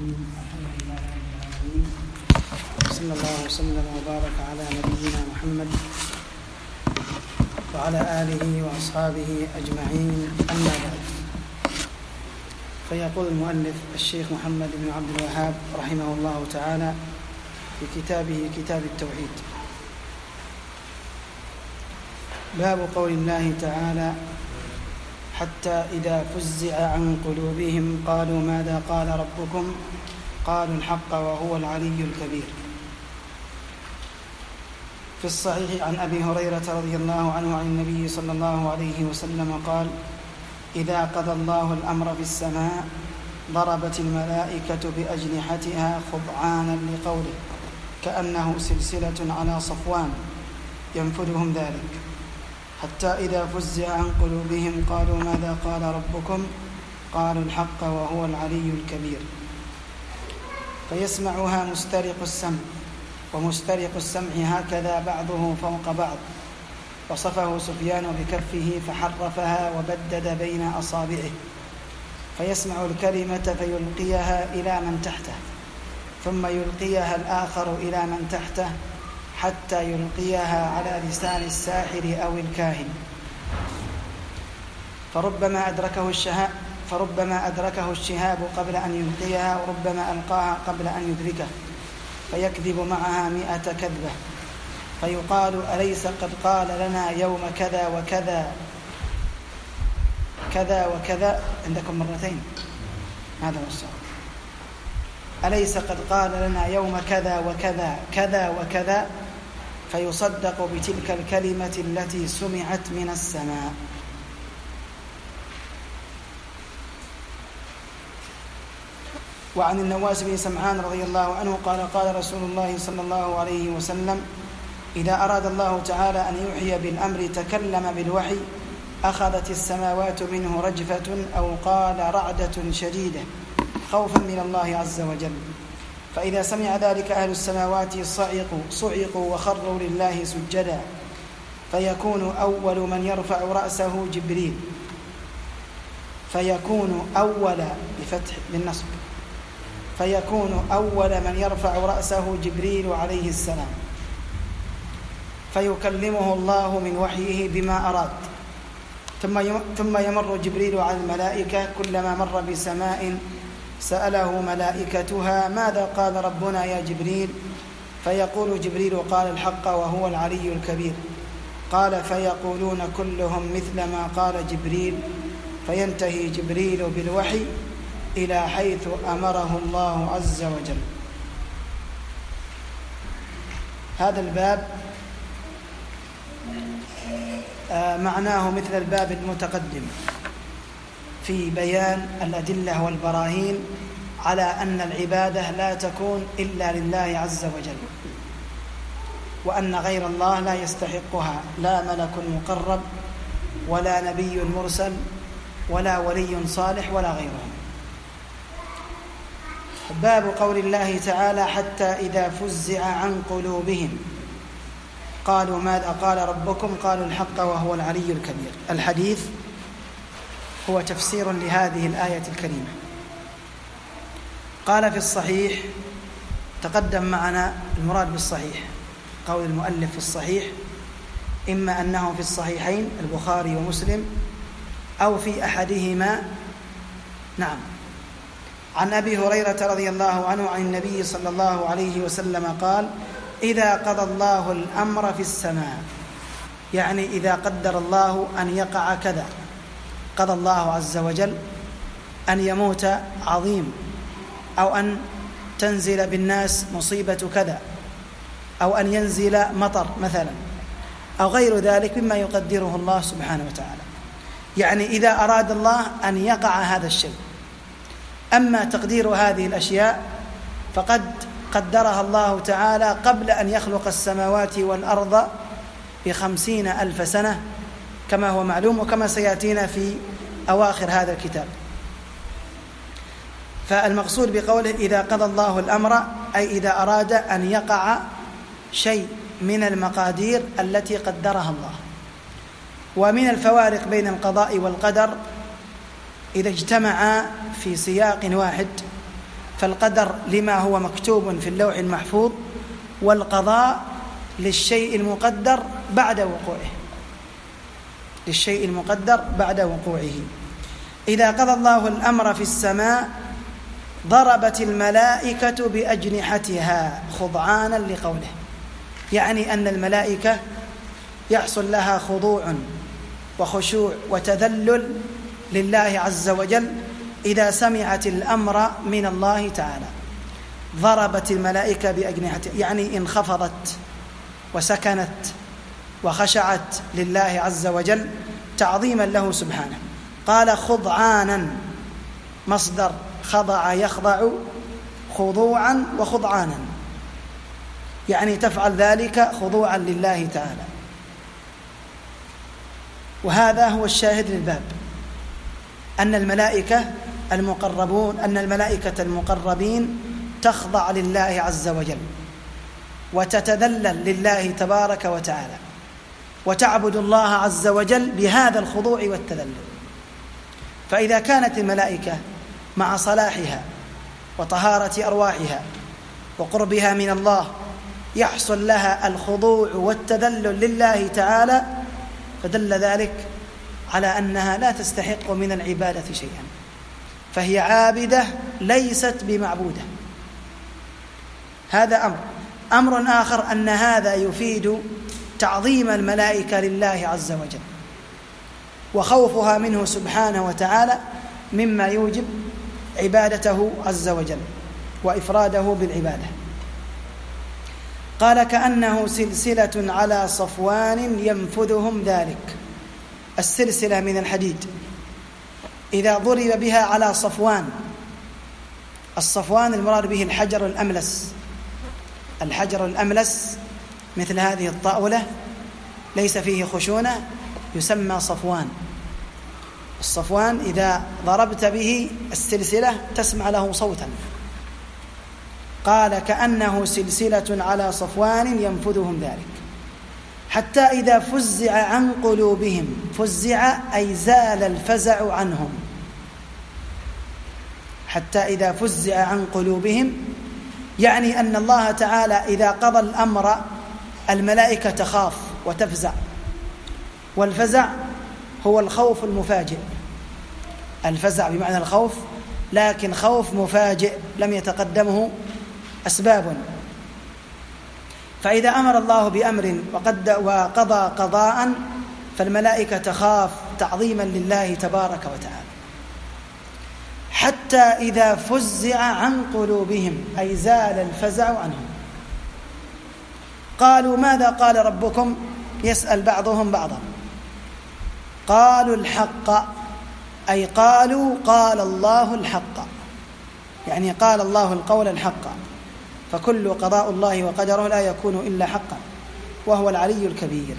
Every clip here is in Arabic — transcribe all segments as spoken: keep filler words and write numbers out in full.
الرحيم. الحمد لله رب العالمين، صلى الله وسلم وبارك على نبينا محمد وعلى آله وأصحابه أجمعين، أما بعد. فيقول المؤلف الشيخ محمد بن عبد الوهاب رحمه الله تعالى في كتابه كتاب التوحيد: باب قول الله تعالى: حتى إذا فزع عن قلوبهم قالوا ماذا قال ربكم قالوا الحق وهو العلي الكبير. في الصحيح عن أبي هريرة رضي الله عنه عن النبي صلى الله عليه وسلم قال: إذا قضى الله الأمر في السماء ضربت الملائكة بأجنحتها خضعانا لقوله كأنه سلسلة على صفوان ينفذهم ذلك، حتى إذا فزع عن قلوبهم قالوا ماذا قال ربكم قالوا الحق وهو العلي الكبير. فيسمعها مسترق السمع، ومسترق السمع هكذا بعضه فوق بعض. وصفه سفيان بكفه فحرفها وبدد بين أصابعه، فيسمع الكلمة فيلقيها إلى من تحته، ثم يلقيها الآخر إلى من تحته، حتى يلقيها على لسان الساحر أو الكاهن، فربما أدركه الشهاب فربما أدركه الشهاب قبل أن يلقيها، وربما ألقاها قبل أن يدركه، فيكذب معها مئة كذبة، فيقال: أليس قد قال لنا يوم كذا وكذا كذا وكذا؟ عندكم مرتين، هذا هو الصواب. أليس قد قال لنا يوم كذا وكذا كذا وكذا؟ فيصدق بتلك الكلمة التي سمعت من السماء. وعن النواس بن سمعان رضي الله عنه قال: قال رسول الله صلى الله عليه وسلم: إذا أراد الله تعالى أن يوحي بالأمر تكلم بالوحي، أخذت السماوات منه رجفة، أو قال رعدة شديدة، خوفا من الله عز وجل. فإذا سمع ذلك أهل السماوات صعقوا صعقوا وخروا لله سجدا، فيكون أول من يرفع رأسه جبريل فيكون أول بفتح بالنصب فيكون أول من يرفع رأسه جبريل عليه السلام، فيكلمه الله من وحيه بما أراد، ثم يمر جبريل على الملائكة، كلما مر بسماء سأله ملائكتها: ماذا قال ربنا يا جبريل؟ فيقول جبريل: قال الحق وهو العلي الكبير. قال: فيقولون كلهم مثل ما قال جبريل، فينتهي جبريل بالوحي إلى حيث أمره الله عز وجل. هذا الباب معناه مثل الباب المتقدم في بيان الأدلة والبراهين على أن العبادة لا تكون إلا لله عز وجل، وأن غير الله لا يستحقها لا ملك مقرب ولا نبي مرسل ولا ولي صالح ولا غيرهم. باب قول الله تعالى: حتى إذا فزع عن قلوبهم قالوا ماذا قال ربكم قالوا الحق وهو العلي الكبير. الحديث هو تفسير لهذه الآية الكريمة. قال في الصحيح، تقدم معنا المراد بالصحيح قول المؤلف في الصحيح، إما أنه في الصحيحين البخاري ومسلم أو في أحدهما. نعم. عن أبي هريرة رضي الله عنه عن النبي صلى الله عليه وسلم قال: إذا قضى الله الأمر في السماء، يعني إذا قدر الله أن يقع كذا، قضى الله عز وجل أن يموت عظيم، أو أن تنزل بالناس مصيبة كذا، أو أن ينزل مطر مثلا، أو غير ذلك مما يقدره الله سبحانه وتعالى. يعني إذا أراد الله أن يقع هذا الشيء. أما تقدير هذه الأشياء فقد قدرها الله تعالى قبل أن يخلق السماوات والأرض بخمسين ألف سنة، كما هو معلوم وكما سيأتينا في أواخر هذا الكتاب. فالمقصود بقوله إذا قضى الله الأمر، أي إذا أراد أن يقع شيء من المقادير التي قدرها الله. ومن الفوارق بين القضاء والقدر إذا اجتمعا في سياق واحد فالقدر لما هو مكتوب في اللوح المحفوظ، والقضاء للشيء المقدر بعد وقوعه، للشيء المقدر بعد وقوعه. إذا قضى الله الأمر في السماء ضربت الملائكة بأجنحتها خضعانا لقوله، يعني أن الملائكة يحصل لها خضوع وخشوع وتذلل لله عز وجل إذا سمعت الأمر من الله تعالى. ضربت الملائكة بأجنحتها يعني انخفضت وسكنت وخشعت لله عز وجل تعظيما له سبحانه. قال خضعانا، مصدر خضع يخضع، خضوعا وخضعانا، يعني تفعل ذلك خضوعا لله تعالى. وهذا هو الشاهد للباب، أن الملائكة المقربون أن الملائكة المقربين تخضع لله عز وجل وتتذلل لله تبارك وتعالى، وتعبد الله عز وجل بهذا الخضوع والتذلل. فإذا كانت الملائكة مع صلاحها وطهارة أرواحها وقربها من الله يحصل لها الخضوع والتذلل لله تعالى، فدل ذلك على أنها لا تستحق من العبادة شيئا، فهي عابدة ليست بمعبودة. هذا أمر. أمر آخر أن هذا يفيد تعظيم الملائكة لله عز وجل وخوفها منه سبحانه وتعالى، مما يوجب عبادته عز وجل وإفراده بالعبادة. قال كأنه سلسلة على صفوان ينفذهم ذلك. السلسلة من الحديد إذا ضرب بها على صفوان، الصفوان المراد به الحجر الأملس، الحجر الأملس مثل هذه الطاولة ليس فيه خشونة يسمى صفوان. الصفوان إذا ضربت به السلسلة تسمع له صوتا. قال كأنه سلسلة على صفوان ينفذهم ذلك حتى إذا فزع عن قلوبهم، فزع أي زال الفزع عنهم، حتى إذا فزع عن قلوبهم يعني أن الله تعالى إذا قضى الأمر الملائكة تخاف وتفزع، والفزع هو الخوف المفاجئ، الفزع بمعنى الخوف، لكن خوف مفاجئ لم يتقدمه أسباب. فإذا أمر الله بأمر وقضى قضاء فالملائكة تخاف تعظيما لله تبارك وتعالى. حتى إذا فزع عن قلوبهم أي زال الفزع عنهم. قالوا ماذا قال ربكم؟ يسأل بعضهم بعضا. قالوا الحق أي قالوا قال الله الحق، يعني قال الله القول الحق، فكل قضاء الله وقدره لا يكون إلا حقا، وهو العلي الكبير.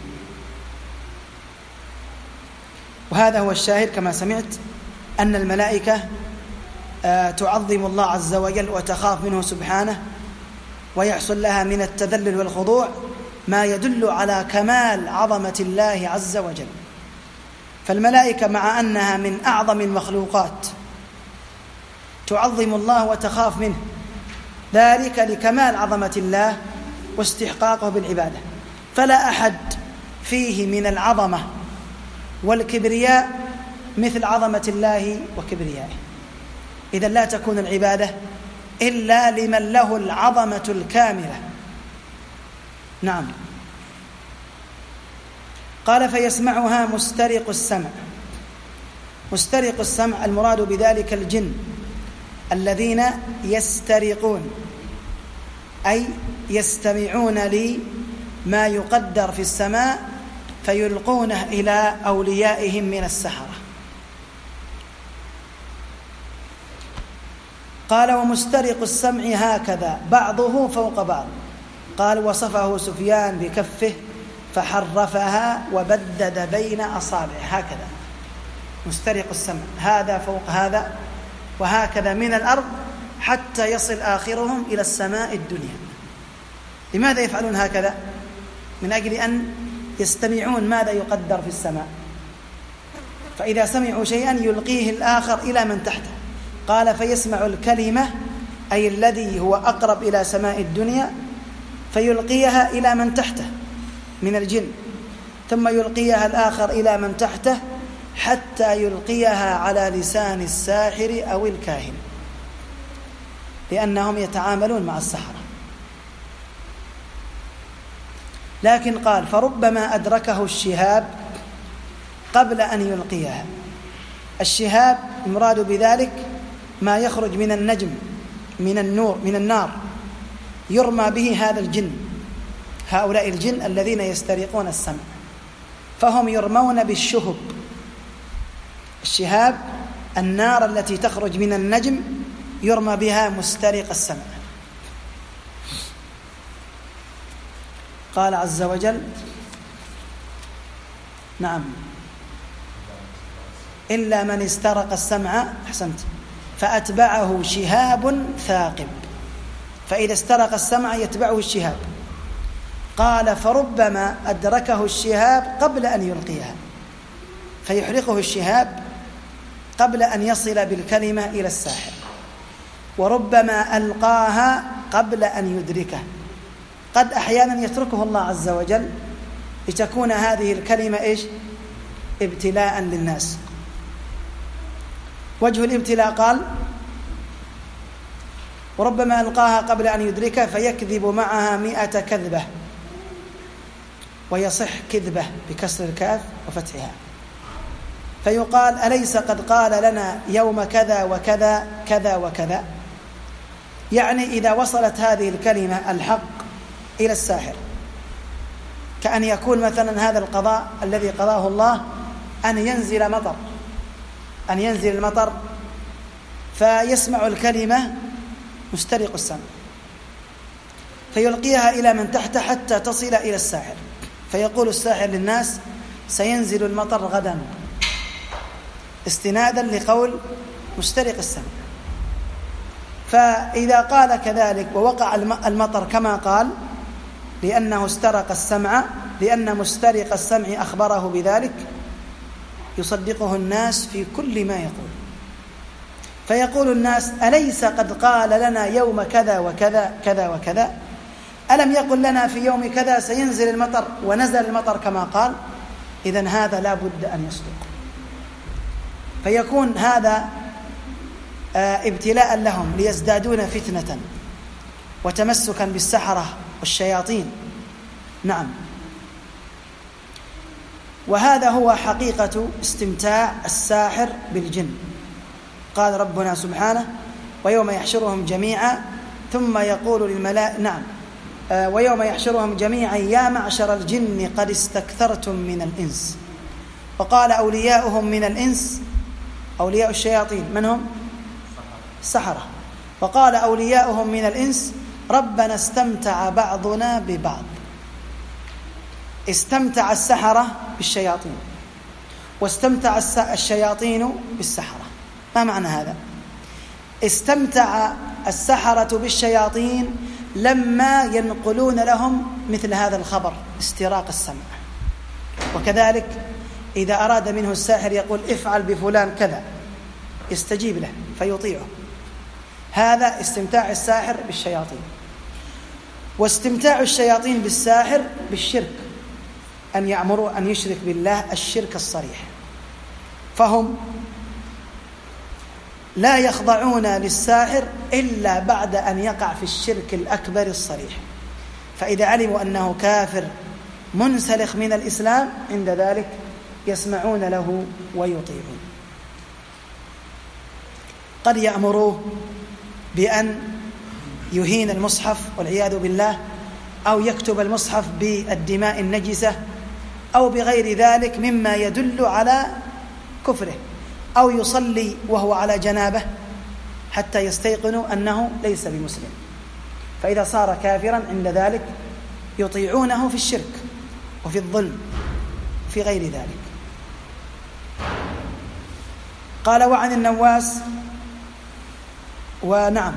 وهذا هو الشاهد كما سمعت أن الملائكة تعظم الله عز وجل وتخاف منه سبحانه، ويحصل لها من التذلل والخضوع ما يدل على كمال عظمة الله عز وجل. فالملائكة مع أنها من أعظم المخلوقات تعظم الله وتخاف منه، ذلك لكمال عظمة الله واستحقاقه بالعبادة. فلا أحد فيه من العظمة والكبرياء مثل عظمة الله وكبريائه، إذن لا تكون العبادة إلا لمن له العظمة الكاملة. نعم. قال فيسمعها مسترق السمع. مسترق السمع المراد بذلك الجن الذين يسترقون أي يستمعون لي ما يقدر في السماء فيلقونه إلى أوليائهم من السحرة. قال ومسترق السمع هكذا بعضه فوق بعض. قال وصفه سفيان بكفه فحرفها وبدد بين أصابعه، هكذا مسترق السمع، هذا فوق هذا وهكذا من الأرض حتى يصل آخرهم إلى السماء الدنيا. لماذا يفعلون هكذا؟ من أجل أن يستمعون ماذا يقدر في السماء، فإذا سمعوا شيئا يلقيه الآخر إلى من تحته. قال فيسمع الكلمة أي الذي هو أقرب إلى سماء الدنيا، فيلقيها إلى من تحته من الجن، ثم يلقيها الآخر إلى من تحته حتى يلقيها على لسان الساحر أو الكاهن، لأنهم يتعاملون مع السحرة. لكن قال فربما أدركه الشهاب قبل أن يلقيها. الشهاب المراد بذلك ما يخرج من النجم، من النور، من النار، يرمى به هذا الجن، هؤلاء الجن الذين يسترقون السمع، فهم يرمون بالشهب. الشهاب النار التي تخرج من النجم يرمى بها مسترق السمع. قال عز وجل: نعم إلا من استرق السمع، أحسنت، فأتبعه شهاب ثاقب. فإذا استرق السمع يتبعه الشهاب. قال فربما أدركه الشهاب قبل أن يلقيها، فيحرقه الشهاب قبل أن يصل بالكلمة إلى الساحر، وربما ألقاها قبل أن يدركه. قد أحيانا يتركه الله عز وجل لتكون هذه الكلمة إيش؟ ابتلاء للناس. وجه الابتلاء قال: وربما ألقاها قبل أن يدركه فيكذب معها مئة كذبة، ويصح كذبة بكسر الكاف وفتحها، فيقال: أليس قد قال لنا يوم كذا وكذا كذا وكذا؟ يعني إذا وصلت هذه الكلمة الحق إلى الساحر، كأن يكون مثلا هذا القضاء الذي قضاه الله أن ينزل مطر، أن ينزل المطر، فيسمع الكلمة مسترق السمع، فيلقيها إلى من تحت حتى تصل إلى الساحر، فيقول الساحر للناس: سينزل المطر غدا، استنادا لقول مسترق السمع. فإذا قال كذلك ووقع المطر كما قال، لأنه استرق السمع، لأن مسترق السمع أخبره بذلك، يصدقه الناس في كل ما يقول. فيقول الناس: أليس قد قال لنا يوم كذا وكذا كذا وكذا؟ ألم يقل لنا في يوم كذا سينزل المطر ونزل المطر كما قال؟ إذن هذا لا بد أن يصدق. فيكون هذا ابتلاء لهم ليزدادون فتنة وتمسكا بالسحرة والشياطين. نعم، وهذا هو حقيقة استمتاع الساحر بالجن. قال ربنا سبحانه: ويوم يحشرهم جميعا ثم يقول للملائكة، نعم، آه ويوم يحشرهم جميعا يا معشر الجن قد استكثرتم من الإنس. وقال أولياؤهم من الإنس، أولياء الشياطين من هم؟ السحرة. وقال أولياؤهم من الإنس ربنا استمتع بعضنا ببعض. استمتع السحرة بالشياطين، واستمتع الشياطين بالسحرة. ما معنى هذا؟ استمتع السحرة بالشياطين لما ينقلون لهم مثل هذا الخبر، استراق السمع. وكذلك إذا أراد منه الساحر يقول افعل بفلان كذا، يستجيب له فيطيعه. هذا استمتاع الساحر بالشياطين. واستمتاع الشياطين بالساحر بالشرك، أن يأمروا أن يشرك بالله الشرك الصريح، فهم لا يخضعون للساحر إلا بعد أن يقع في الشرك الأكبر الصريح. فإذا علموا أنه كافر منسلخ من الإسلام، عند ذلك يسمعون له ويطيعون. قد يأمروه بأن يهين المصحف والعياذ بالله، أو يكتب المصحف بالدماء النجسة، أو بغير ذلك مما يدل على كفره، أو يصلي وهو على جنابه حتى يستيقنوا أنه ليس بمسلم. فإذا صار كافرا عند ذلك يطيعونه في الشرك وفي الظلم في غير ذلك. قال وعن النواس، ونعم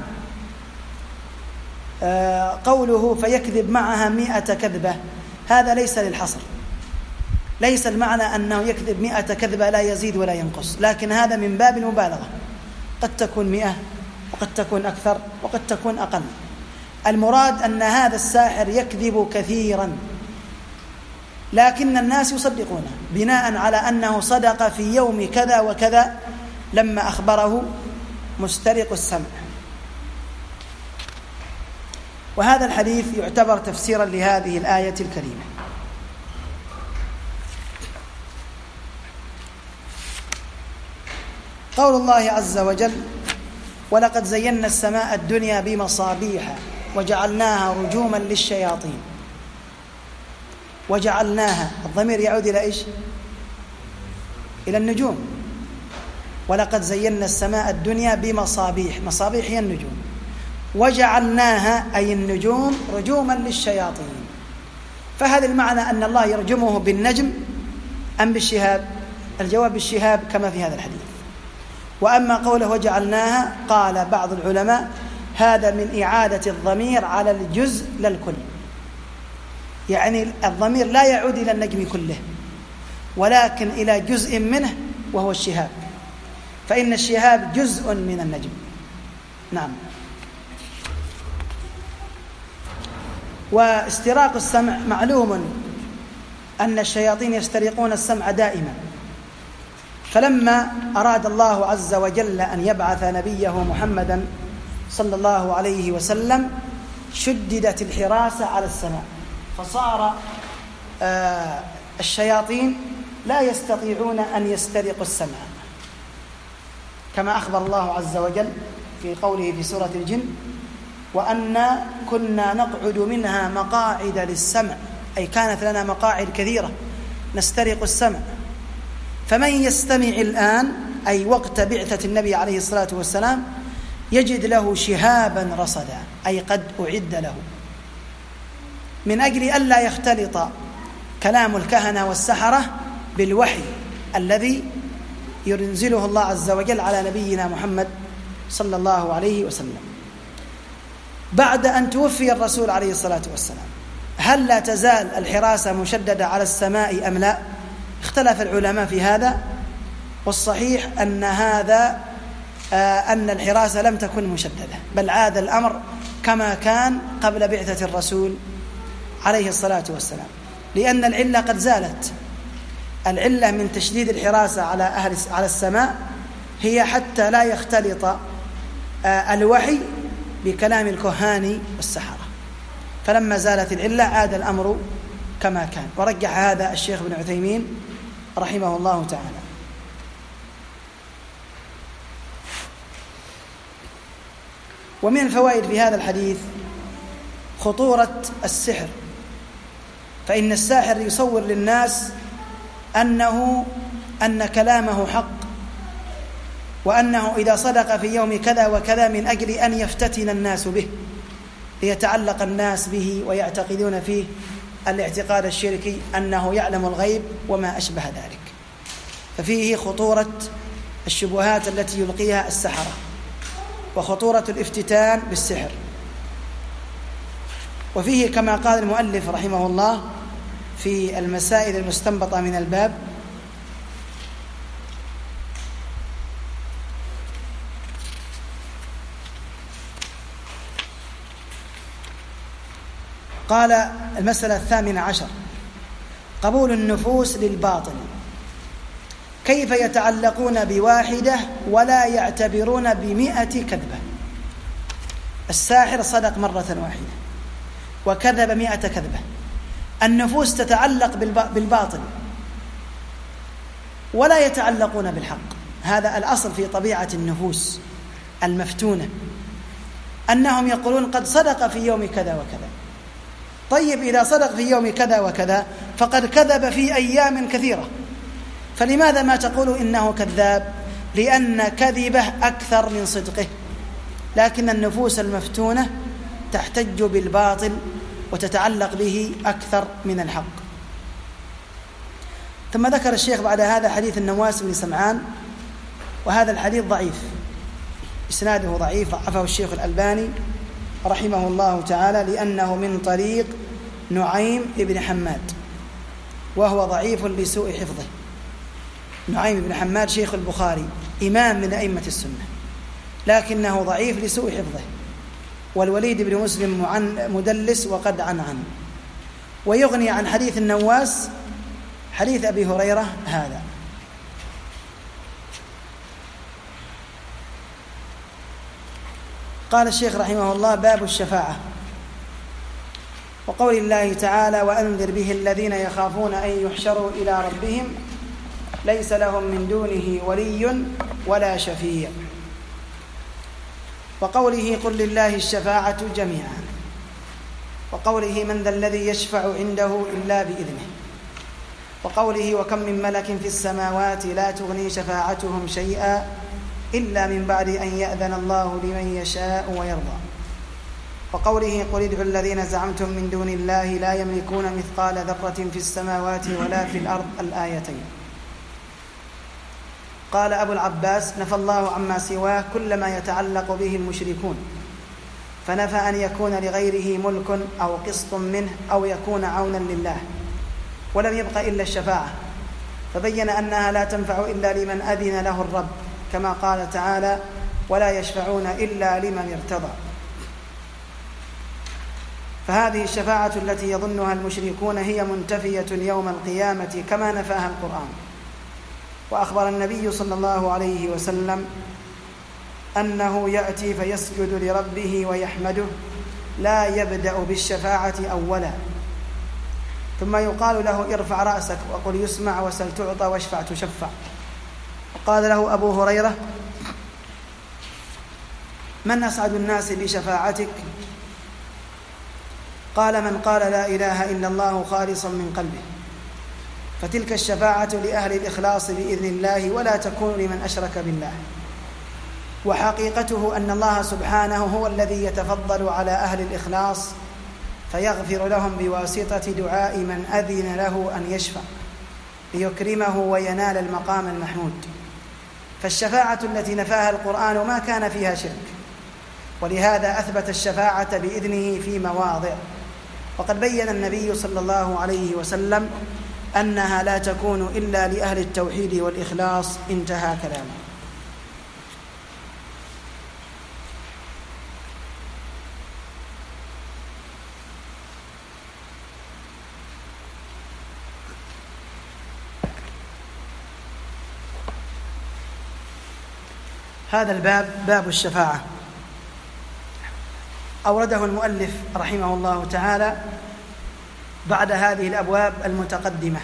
آه قوله فيكذب معها مئة كذبة، هذا ليس للحصر، ليس المعنى أنه يكذب مئة كذبة لا يزيد ولا ينقص، لكن هذا من باب المبالغة، قد تكون مئة وقد تكون أكثر وقد تكون أقل. المراد أن هذا الساحر يكذب كثيرا، لكن الناس يصدقونه بناء على أنه صدق في يوم كذا وكذا لما أخبره مسترق السمع. وهذا الحديث يعتبر تفسيرا لهذه الآية الكريمة. قول الله عز وجل: ولقد زينا السماء الدنيا بمصابيح وجعلناها رجوما للشياطين. وجعلناها، الضمير يعود إلى إيش؟ إلى النجوم. ولقد زينا السماء الدنيا بمصابيح، مصابيح هي النجوم. وجعلناها أي النجوم رجوما للشياطين. فهذا المعنى أن الله يرجمه بالنجم أم بالشهاب؟ الجواب بالشهاب كما في هذا الحديث. وأما قوله وجعلناها، قال بعض العلماء هذا من إعادة الضمير على الجزء لا الكل، يعني الضمير لا يعود إلى النجم كله ولكن إلى جزء منه وهو الشهاب، فإن الشهاب جزء من النجم. نعم. واستراق السمع معلوم أن الشياطين يسترقون السمع دائما، فلما أراد الله عز وجل أن يبعث نبيه محمدا صلى الله عليه وسلم شددت الحراسة على السماء، فصار آه الشياطين لا يستطيعون أن يسترقوا السمع، كما أخبر الله عز وجل في قوله في سورة الجن: وأنا كنا نقعد منها مقاعد للسمع، أي كانت لنا مقاعد كثيرة نسترق السمع. فمن يستمع الآن، أي وقت بعثة النبي عليه الصلاة والسلام، يجد له شهابا رصدا، أي قد أعد له، من أجل ألا يختلط كلام الكهنة والسحرة بالوحي الذي ينزله الله عز وجل على نبينا محمد صلى الله عليه وسلم. بعد أن توفي الرسول عليه الصلاة والسلام، هل لا تزال الحراسة مشددة على السماء أم لا؟ اختلف العلماء في هذا، والصحيح أن هذا آه أن الحراسة لم تكن مشددة، بل عاد الأمر كما كان قبل بعثة الرسول عليه الصلاة والسلام، لأن العلة قد زالت. العلة من تشديد الحراسة على أهل على السماء هي حتى لا يختلط آه الوحي بكلام الكهان والسحرة، فلما زالت العلة عاد الأمر كما كان. ورجح هذا الشيخ ابن عثيمين رحمه الله تعالى. ومن الفوائد في هذا الحديث خطورة السحر، فإن الساحر يصور للناس أنه أن كلامه حق، وأنه إذا صدق في يوم كذا وكذا من أجل أن يفتتن الناس به، ليتعلق الناس به ويعتقدون فيه الاعتقاد الشركي أنه يعلم الغيب وما أشبه ذلك. ففيه خطورة الشبهات التي يلقيها السحرة، وخطورة الافتتان بالسحر. وفيه كما قال المؤلف رحمه الله في المسائل المستنبطة من الباب: قال المسألة الثامنة عشر: قبول النفوس للباطل. كيف يتعلقون بواحدة ولا يعتبرون بمئة كذبة؟ الساحر صدق مرة واحدة وكذب مئة كذبة. النفوس تتعلق بالباطل ولا يتعلقون بالحق. هذا الأصل في طبيعة النفوس المفتونة، أنهم يقولون قد صدق في يوم كذا وكذا. طيب إذا صدق في يوم كذا وكذا فقد كذب في أيام كثيرة، فلماذا ما تقول إنه كذاب؟ لأن كذبه أكثر من صدقه. لكن النفوس المفتونة تحتج بالباطل وتتعلق به أكثر من الحق. ثم ذكر الشيخ بعد هذا حديث النواس بن سمعان، وهذا الحديث ضعيف، إسناده ضعيف، ضعفه الشيخ الألباني رحمه الله تعالى، لأنه من طريق نعيم بن حماد، وهو ضعيف لسوء حفظه. نعيم بن حماد شيخ البخاري، إمام من أئمة السنة، لكنه ضعيف لسوء حفظه. والوليد بن مسلم مدلس وقد عنعن. ويغني عن حديث النواس حديث أبي هريرة هذا. قال الشيخ رحمه الله: باب الشفاعة. وقول الله تعالى: وأنذر به الذين يخافون أن يحشروا إلى ربهم ليس لهم من دونه ولي ولا شفيع. وقوله: قل لله الشفاعة جميعا. وقوله: من ذا الذي يشفع عنده إلا بإذنه. وقوله: وكم من ملك في السماوات لا تغني شفاعتهم شيئا إلا من بعد أن يأذن الله لمن يشاء ويرضى. وقوله: قل ادعوا الذين زعمتم من دون الله لا يملكون مثقال ذرة في السماوات ولا في الأرض، الآيتين. قال أبو العباس: نفى الله عما سواه كل ما يتعلق به المشركون، فنفى أن يكون لغيره ملك أو قسط منه أو يكون عونا لله، ولم يبق إلا الشفاعة، فبين أنها لا تنفع إلا لمن أذن له الرب، كما قال تعالى: ولا يشفعون إلا لمن ارتضى. فهذه الشفاعة التي يظنها المشركون هي منتفية يوم القيامة كما نفاها القرآن. وأخبر النبي صلى الله عليه وسلم أنه يأتي فيسجد لربه ويحمده، لا يبدأ بالشفاعة أولا، ثم يقال له: ارفع رأسك وقل يسمع وسل تعطى واشفع تشفع. وقال له أبو هريرة: من أسعد الناس بشفاعتك؟ قال: من قال لا إله إلا الله خالصا من قلبه. فتلك الشفاعة لأهل الإخلاص بإذن الله، ولا تكون لمن أشرك بالله. وحقيقته أن الله سبحانه هو الذي يتفضل على أهل الإخلاص فيغفر لهم بواسطة دعاء من أذن له أن يشفع ليكرمه وينال المقام المحمود. فالشفاعة التي نفاها القرآن ما كان فيها شرك، ولهذا أثبت الشفاعة بإذنه في مواضع. وقد بين النبي صلى الله عليه وسلم أنها لا تكون إلا لأهل التوحيد والإخلاص. انتهى كلامه. هذا الباب باب الشفاعة أورده المؤلف رحمه الله تعالى بعد هذه الأبواب المتقدمة،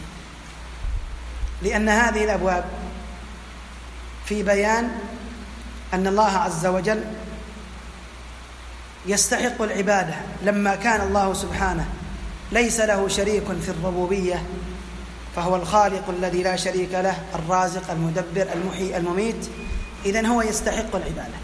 لأن هذه الأبواب في بيان أن الله عز وجل يستحق العبادة لما كان الله سبحانه ليس له شريك في الربوبية، فهو الخالق الذي لا شريك له، الرازق المدبر المحيي المميت، إذن هو يستحق العبادة.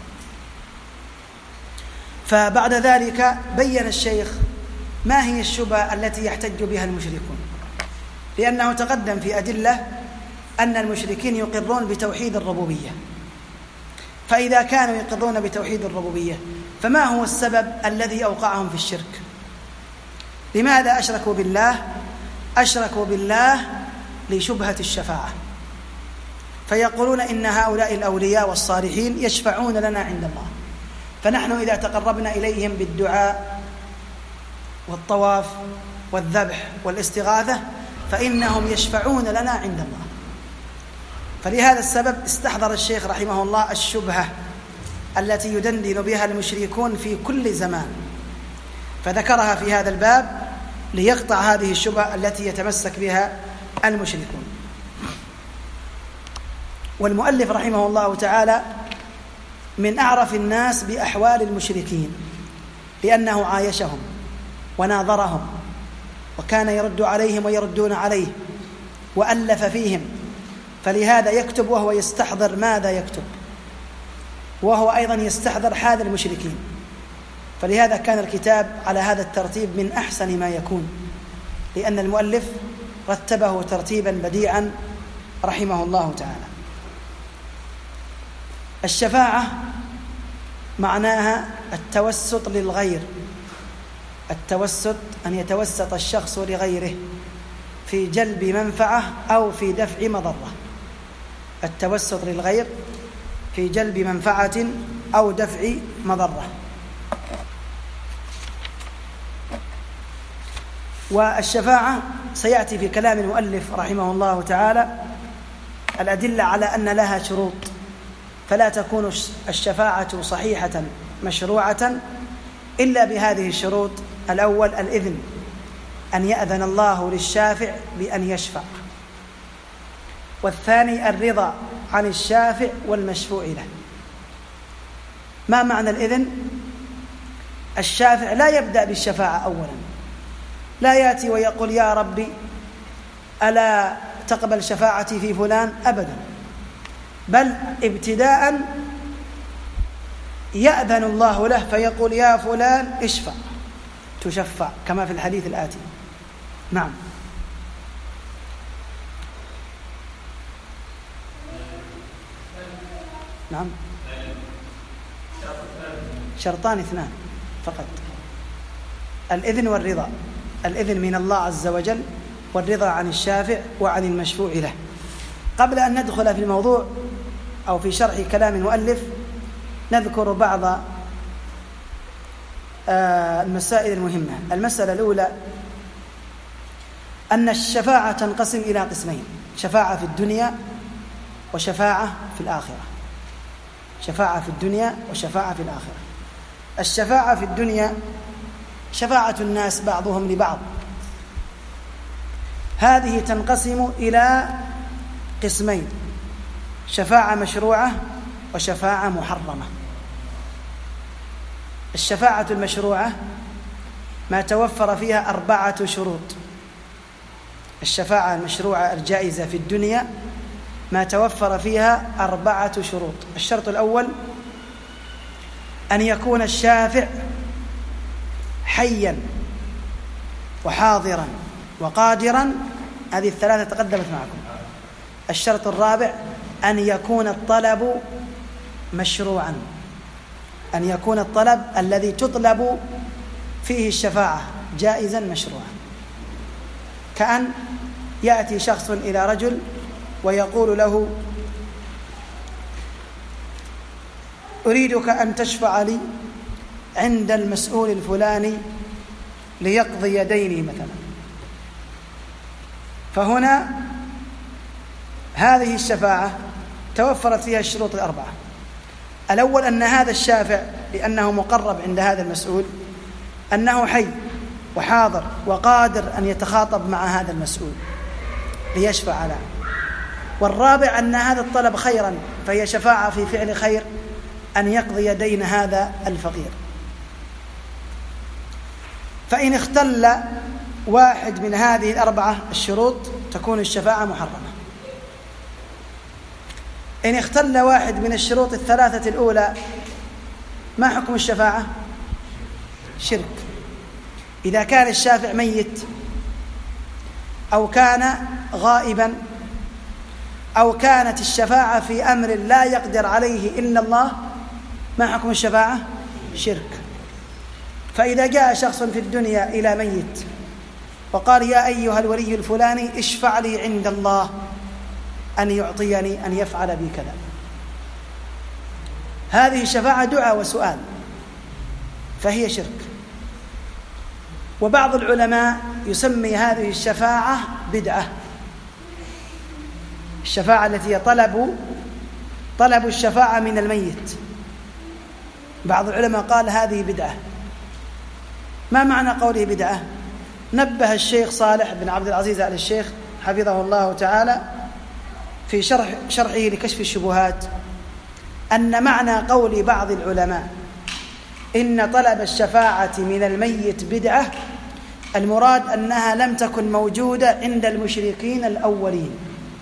فبعد ذلك بين الشيخ ما هي الشبهة التي يحتج بها المشركون، لأنه تقدم في أدلة أن المشركين يقرون بتوحيد الربوبية. فإذا كانوا يقرون بتوحيد الربوبية فما هو السبب الذي أوقعهم في الشرك؟ لماذا أشركوا بالله؟ أشركوا بالله لشبهة الشفاعة، فيقولون إن هؤلاء الأولياء والصالحين يشفعون لنا عند الله، فنحن إذا تقربنا إليهم بالدعاء والطواف والذبح والاستغاثة فإنهم يشفعون لنا عند الله. فلهذا السبب استحضر الشيخ رحمه الله الشبهة التي يدندن بها المشركون في كل زمان، فذكرها في هذا الباب ليقطع هذه الشبهة التي يتمسك بها المشركون. والمؤلف رحمه الله تعالى من أعرف الناس بأحوال المشركين، لأنه عايشهم وناظرهم وكان يرد عليهم ويردون عليه وألف فيهم، فلهذا يكتب وهو يستحضر ماذا يكتب، وهو أيضا يستحضر حال المشركين، فلهذا كان الكتاب على هذا الترتيب من أحسن ما يكون، لأن المؤلف رتبه ترتيبا بديعا رحمه الله تعالى. الشفاعة معناها التوسط للغير، التوسط أن يتوسط الشخص لغيره في جلب منفعة أو في دفع مضرة. التوسط للغير في جلب منفعة أو دفع مضرة. والشفاعة سيأتي في كلام المؤلف رحمه الله تعالى الأدلة على أن لها شروط، فلا تكون الشفاعة صحيحة مشروعة إلا بهذه الشروط. الأول الإذن، أن يأذن الله للشافع بأن يشفع. والثاني الرضا عن الشافع والمشفوع له. ما معنى الإذن؟ الشافع لا يبدأ بالشفاعة أولا، لا يأتي ويقول يا ربي ألا تقبل شفاعتي في فلان، أبدا، بل ابتداء يأذن الله له فيقول يا فلان اشفع تشفع، كما في الحديث الآتي. نعم. نعم، شرطان اثنان فقط، الإذن والرضا. الإذن من الله عز وجل، والرضا عن الشافع وعن المشفوع له. قبل أن ندخل في الموضوع أو في شرح كلام المؤلف نذكر بعض المسائل المهمة. المسألة الأولى أن الشفاعة تنقسم إلى قسمين: شفاعة في الدنيا وشفاعة في الآخرة. شفاعة في الدنيا وشفاعة في الآخرة. الشفاعة في الدنيا شفاعة الناس بعضهم لبعض، هذه تنقسم إلى قسمين: شفاعة مشروعة وشفاعة محرمة. الشفاعة المشروعة ما توفر فيها أربعة شروط. الشفاعة المشروعة الجائزة في الدنيا ما توفر فيها أربعة شروط. الشرط الأول أن يكون الشافع حيا وحاضرا وقادرا، هذه الثلاثة تقدمت معكم. الشرط الرابع أن يكون الطلب مشروعا، أن يكون الطلب الذي تطلب فيه الشفاعة جائزا مشروعا، كأن يأتي شخص إلى رجل ويقول له أريدك أن تشفع لي عند المسؤول الفلاني ليقضي ديني مثلا. فهنا هذه الشفاعة توفرت فيها الشروط الأربعة. الأول أن هذا الشافع لأنه مقرب عند هذا المسؤول أنه حي وحاضر وقادر أن يتخاطب مع هذا المسؤول ليشفع له. والرابع أن هذا الطلب خيرا، فهي شفاعة في فعل خير، أن يقضي دين هذا الفقير. فإن اختل واحد من هذه الأربعة الشروط تكون الشفاعة محرمة. إن اختل واحد من الشروط الثلاثة الأولى ما حكم الشفاعة؟ شرك. إذا كان الشافع ميت أو كان غائبا أو كانت الشفاعة في أمر لا يقدر عليه إلا الله، ما حكم الشفاعة؟ شرك. فإذا جاء شخص في الدنيا إلى ميت وقال يا أيها الولي الفلاني اشفع لي عند الله أن يعطيني أن يفعل بي كذا، هذه الشفاعة دعاء وسؤال، فهي شرك. وبعض العلماء يسمي هذه الشفاعة بدعة، الشفاعة التي هي طلب طلب الشفاعة من الميت. بعض العلماء قال هذه بدعة. ما معنى قوله بدعة؟ نبه الشيخ صالح بن عبد العزيز آل الشيخ حفظه الله تعالى في شرح شرحه لكشف الشبهات أن معنى قول بعض العلماء إن طلب الشفاعة من الميت بدعة، المراد أنها لم تكن موجودة عند المشركين الأولين،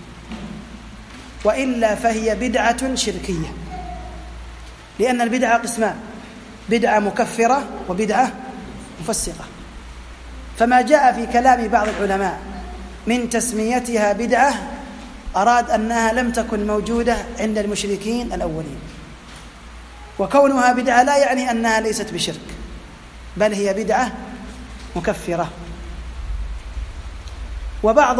وإلا فهي بدعة شركية، لأن البدعة قسمان: بدعة مكفرة وبدعة مفسقة. فما جاء في كلام بعض العلماء من تسميتها بدعة أراد أنها لم تكن موجودة عند المشركين الأولين، وكونها بدعة لا يعني أنها ليست بشرك، بل هي بدعة مكفرة.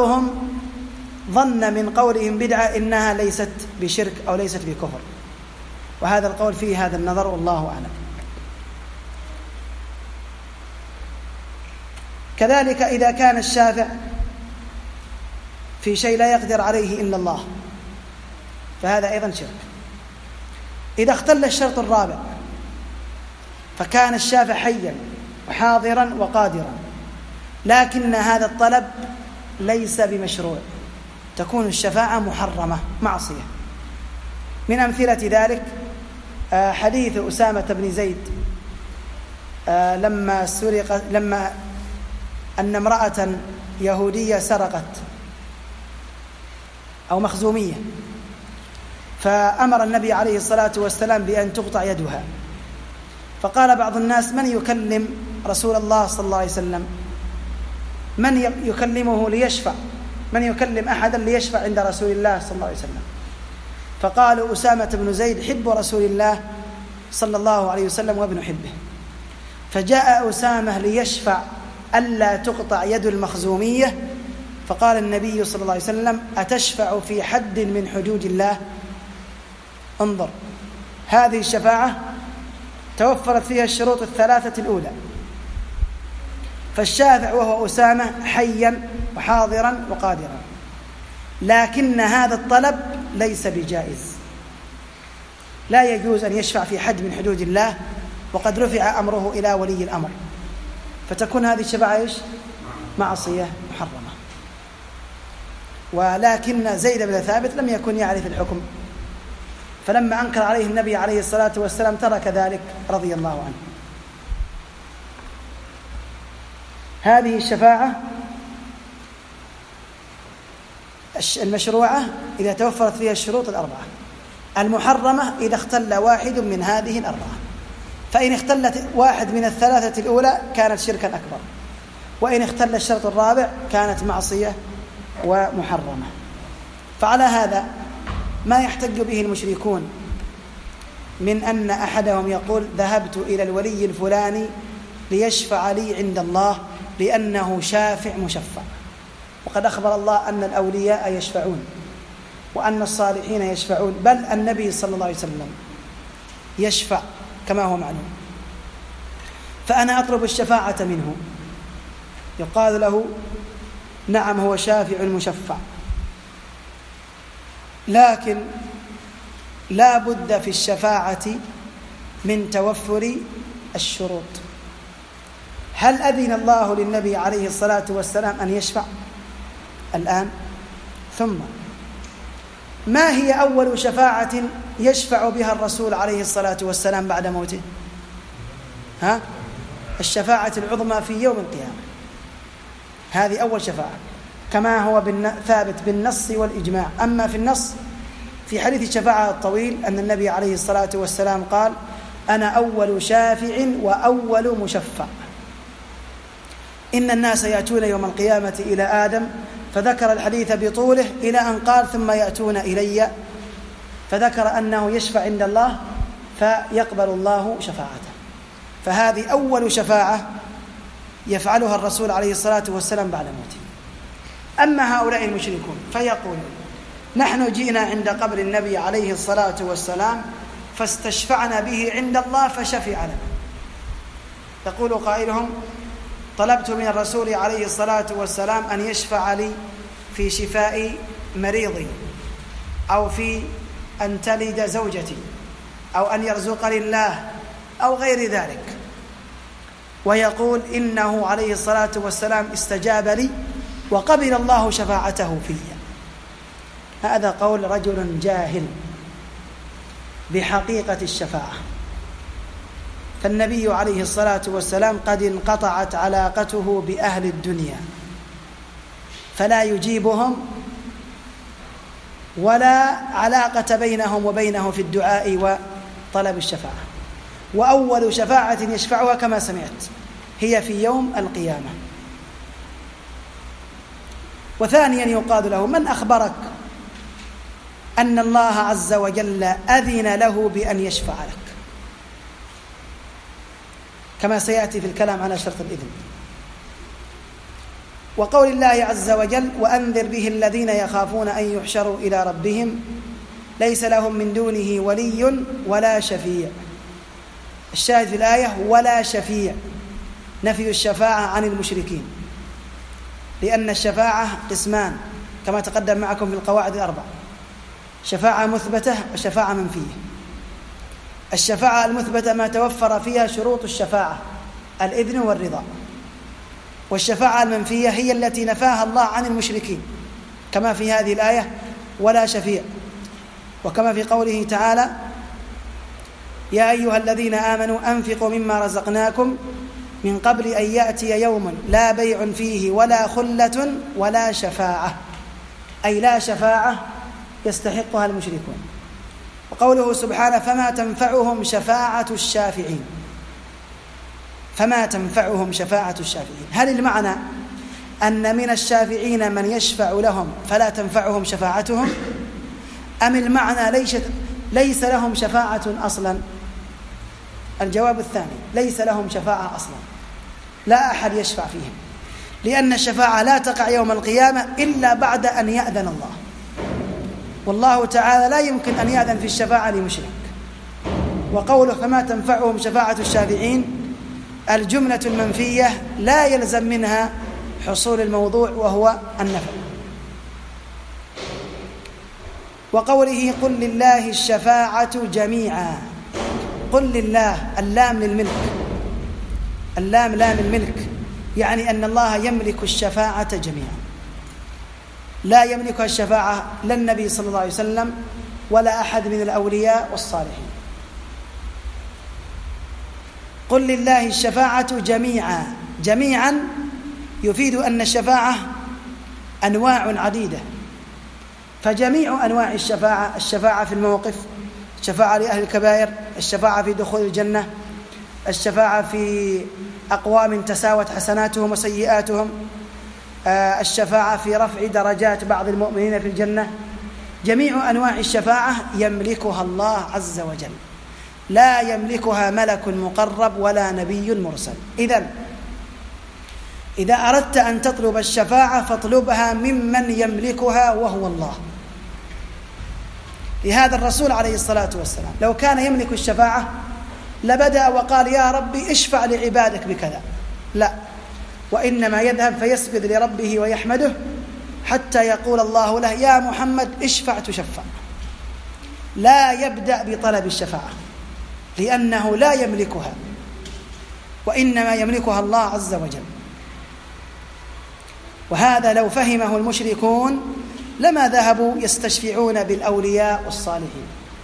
وبعضهم ظن من قولهم بدعة إنها ليست بشرك أو ليست بكفر، وهذا القول فيه هذا النظر والله أعلم. كذلك إذا كان الشافع في شيء لا يقدر عليه إلا الله فهذا أيضا شرك. إذا اختل الشرط الرابع فكان الشافع حيا وحاضرا وقادرا لكن هذا الطلب ليس بمشروع، تكون الشفاعة محرمة معصية. من أمثلة ذلك حديث أسامة بن زيد لما سرق لما أن امرأة يهودية سرقت أو مخزومية، فأمر النبي عليه الصلاة والسلام بأن تقطع يدها، فقال بعض الناس: من يكلم رسول الله صلى الله عليه وسلم؟ من يكلمه ليشفع؟ من يكلم أحدا ليشفع عند رسول الله صلى الله عليه وسلم؟ فقالوا: أسامة بن زيد حب رسول الله صلى الله عليه وسلم وابن حبه. فجاء أسامة ليشفع ألا تقطع يد المخزومية، فقال النبي صلى الله عليه وسلم: أتشفع في حد من حدود الله؟ انظر، هذه الشفاعة توفرت فيها الشروط الثلاثة الأولى، فالشافع وهو أسامة حيا وحاضرا وقادرا، لكن هذا الطلب ليس بجائز، لا يجوز أن يشفع في حد من حدود الله وقد رفع أمره إلى ولي الأمر، فتكون هذه الشفاعة إيش؟ معصية محرمة. ولكن زيد بن ثابت لم يكن يعرف الحكم، فلما أنكر عليه النبي عليه الصلاة والسلام ترك ذلك رضي الله عنه. هذه الشفاعة المشروعة إذا توفرت فيها الشروط الأربعة، المحرمة إذا اختل واحد من هذه الأربعة، فإن اختلت واحد من الثلاثة الأولى كانت شركا أكبر، وإن اختل الشرط الرابع كانت معصية ومحرمة. فعلى هذا ما يحتج به المشركون من أن أحدهم يقول: ذهبت إلى الولي الفلاني ليشفع لي عند الله لأنه شافع مشفع، وقد أخبر الله أن الأولياء يشفعون وأن الصالحين يشفعون، بل النبي صلى الله عليه وسلم يشفع كما هو معلوم. فأنا أطلب الشفاعة منه، يقال له: نعم هو شافع مشفع، لكن لا بد في الشفاعة من توفر الشروط. هل أذن الله للنبي عليه الصلاة والسلام أن يشفع الآن؟ ثم ما هي أول شفاعة يشفع بها الرسول عليه الصلاة والسلام بعد موته؟ ها؟ الشفاعة العظمى في يوم القيامة، هذه أول شفاعة كما هو ثابت بالنص والإجماع. أما في النص في حديث الشفاعة الطويل أن النبي عليه الصلاة والسلام قال: أنا أول شافع وأول مشفع، إن الناس يأتون يوم القيامة إلى آدم، فذكر الحديث بطوله إلى أن قال: ثم يأتون إلي، فذكر أنه يشفع عند الله فيقبل الله شفاعته. فهذه أول شفاعة يفعلها الرسول عليه الصلاة والسلام بعد موته. أما هؤلاء المشركون فيقولون: نحن جئنا عند قبر النبي عليه الصلاة والسلام فاستشفعنا به عند الله فشفع لنا. يقول قائلهم: طلبت من الرسول عليه الصلاة والسلام أن يشفع لي في شفاء مريضي، أو في أن تلد زوجتي، أو أن يرزقني الله، أو غير ذلك. ويقول إنه عليه الصلاة والسلام استجاب لي وقبل الله شفاعته في. هذا قول رجل جاهل بحقيقة الشفاعة. فالنبي عليه الصلاة والسلام قد انقطعت علاقته بأهل الدنيا، فلا يجيبهم ولا علاقة بينهم وبينه في الدعاء وطلب الشفاعة. وأول شفاعة يشفعها كما سمعت هي في يوم القيامة. وثانيا يقال له: من أخبرك أن الله عز وجل أذن له بأن يشفع لك؟ كما سيأتي في الكلام على شرط الإذن. وقول الله عز وجل: وأنذر به الذين يخافون أن يحشروا إلى ربهم ليس لهم من دونه ولي ولا شفيع. الشاهد في الآية ولا شفيع، نفي الشفاعة عن المشركين، لأن الشفاعة قسمان كما تقدم معكم في القواعد الأربع: شفاعة مثبتة وشفاعة منفية. الشفاعة المثبتة ما توفر فيها شروط الشفاعة، الإذن والرضا. والشفاعة المنفية هي التي نفاها الله عن المشركين، كما في هذه الآية ولا شفيع، وكما في قوله تعالى: يا أيها الذين آمنوا أنفقوا مما رزقناكم من قبل أن يأتي يوم لا بيع فيه ولا خلة ولا شفاعة، أي لا شفاعة يستحقها المشركون. وقوله سبحانه: فما تنفعهم شفاعة الشافعين، فما تنفعهم شفاعة الشافعين. هل المعنى أن من الشافعين من يشفع لهم فلا تنفعهم شفاعتهم، أم المعنى ليس ليس لهم شفاعة أصلا؟ الجواب الثاني: ليس لهم شفاعة أصلا، لا أحد يشفع فيهم، لأن الشفاعة لا تقع يوم القيامة إلا بعد أن يأذن الله، والله تعالى لا يمكن أن يأذن في الشفاعة لمشرك. وقوله فما تنفعهم شفاعة الشافعين، الجملة المنفية لا يلزم منها حصول الموضوع وهو النفع. وقوله قل لله الشفاعة جميعا، قل لله، اللام للملك، اللام لام الملك، يعني أن الله يملك الشفاعة جميعا، لا يملكها الشفاعة لا النبي صلى الله عليه وسلم ولا أحد من الأولياء والصالحين. قل لله الشفاعة جميعا، جميعا يفيد أن الشفاعة أنواع عديدة، فجميع أنواع الشفاعة: الشفاعة في الموقف، الشفاعة لأهل الكبائر، الشفاعة في دخول الجنة، الشفاعة في أقوام تساوت حسناتهم وسيئاتهم، الشفاعة في رفع درجات بعض المؤمنين في الجنة. جميع أنواع الشفاعة يملكها الله عز وجل، لا يملكها ملك مقرب ولا نبي مرسل. إذن إذا أردت أن تطلب الشفاعة فاطلبها ممن يملكها وهو الله. لهذا الرسول عليه الصلاة والسلام لو كان يملك الشفاعة لبدأ وقال يا ربي اشفع لعبادك بكذا، لا، وإنما يذهب فيسجد لربه ويحمده حتى يقول الله له يا محمد اشفع تشفع. لا يبدأ بطلب الشفاعة لأنه لا يملكها، وإنما يملكها الله عز وجل. وهذا لو فهمه المشركون لما ذهبوا يستشفعون بالأولياء والصالحين.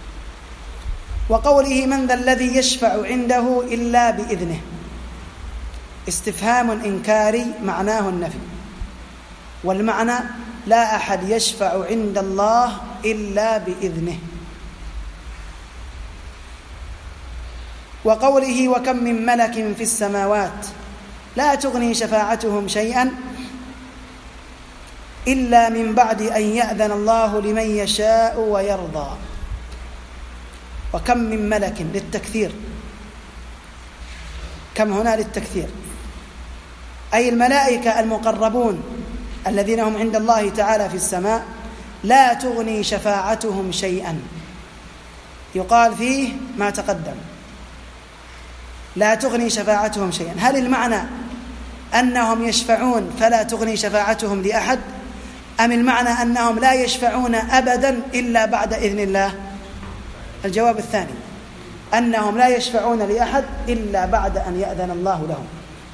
وقوله من ذا الذي يشفع عنده إلا بإذنه، استفهام إنكاري معناه النفي، والمعنى لا أحد يشفع عند الله إلا بإذنه. وقوله وكم من ملك في السماوات لا تغني شفاعتهم شيئا إلا من بعد أن يأذن الله لمن يشاء ويرضى. وكم من ملك للتكثير، كم هنا للتكثير، أي الملائكة المقربون الذين هم عند الله تعالى في السماء لا تغني شفاعتهم شيئا، يقال فيه ما تقدم، لا تغني شفاعتهم شيئا. هل المعنى أنهم يشفعون فلا تغني شفاعتهم لأحد، أم المعنى أنهم لا يشفعون أبدا إلا بعد إذن الله؟ الجواب الثاني، أنهم لا يشفعون لأحد إلا بعد أن يأذن الله لهم.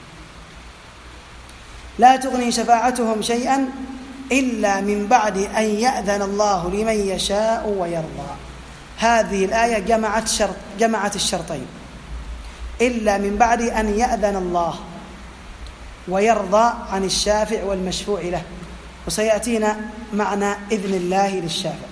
لا تغني شفاعتهم شيئا إلا من بعد أن يأذن الله لمن يشاء ويرضى. هذه الآية جمعت شرط، جمعت الشرطين، إلا من بعد أن يأذن الله ويرضى عن الشافع والمشفوع له، وسيأتينا معنى إذن الله للشافع.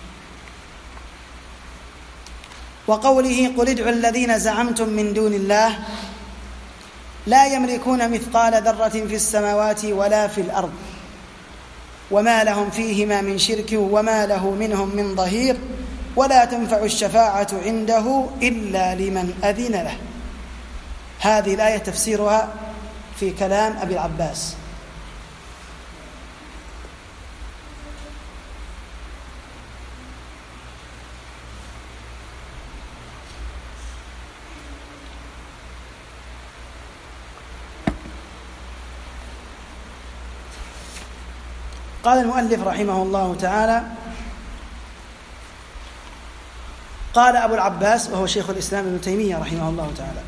وقوله قل ادعوا الذين زعمتم من دون الله لا يملكون مثقال ذرة في السماوات ولا في الأرض وما لهم فيهما من شرك وما له منهم من ظهير ولا تنفع الشفاعة عنده إلا لمن أذن له. هذه الآية تفسيرها في كلام أبي العباس. قال المؤلف رحمه الله تعالى: قال أبو العباس وهو شيخ الإسلام ابن تيمية رحمه الله تعالى: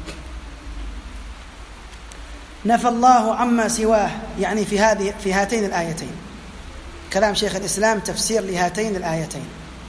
نفى الله عما سواه، يعني في هذه في هاتين الآيتين. كلام شيخ الإسلام تفسير لهاتين الآيتين.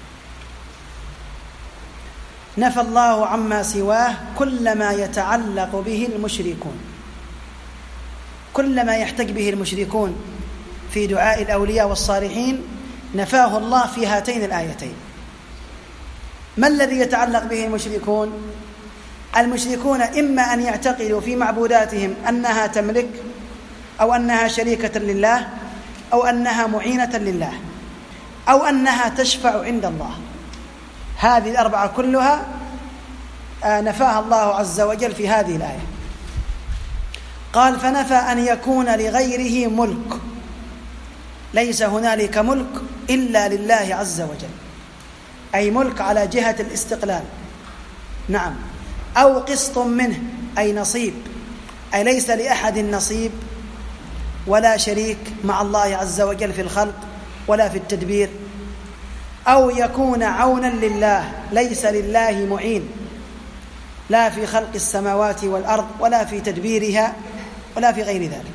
نفى الله عما سواه كل ما يتعلق به المشركون، كل ما يحتج به المشركون في دعاء الأولياء والصالحين نفاه الله في هاتين الآيتين. ما الذي يتعلق به المشركون؟ المشركون إما أن يعتقدوا في معبوداتهم أنها تملك، أو أنها شريكة لله، أو أنها معينة لله، أو أنها تشفع عند الله. هذه الأربعة كلها نفاها الله عز وجل في هذه الآية. قال: فنفى أن يكون لغيره ملك، ليس هنالك ملك إلا لله عز وجل، أي ملك على جهة الاستقلال، نعم، أو قسط منه أي نصيب، أي ليس لأحد نصيب ولا شريك مع الله عز وجل في الخلق ولا في التدبير، أو يكون عونا لله، ليس لله معين لا في خلق السماوات والأرض ولا في تدبيرها ولا في غير ذلك.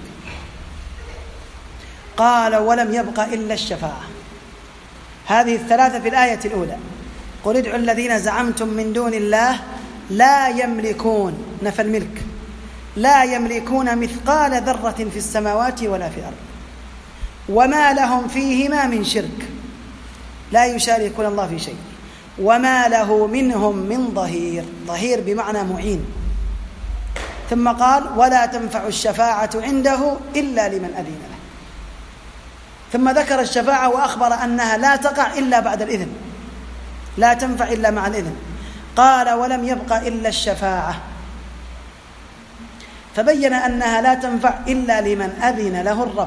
قال: ولم يبق إلا الشفاعة. هذه الثلاثة في الآية الأولى: قل ادعوا الذين زعمتم من دون الله لا يملكون، نفى الملك، لا يملكون مثقال ذرة في السماوات ولا في الأرض وما لهم فيهما من شرك، لا يشاركون الله في شيء، وما له منهم من ظهير، ظهير بمعنى معين. ثم قال: ولا تنفع الشفاعة عنده إلا لمن أذن له. ثم ذكر الشفاعة وأخبر أنها لا تقع إلا بعد الإذن، لا تنفع إلا مع الإذن. قال: ولم يبق إلا الشفاعة، فبين أنها لا تنفع إلا لمن أذن له الرب،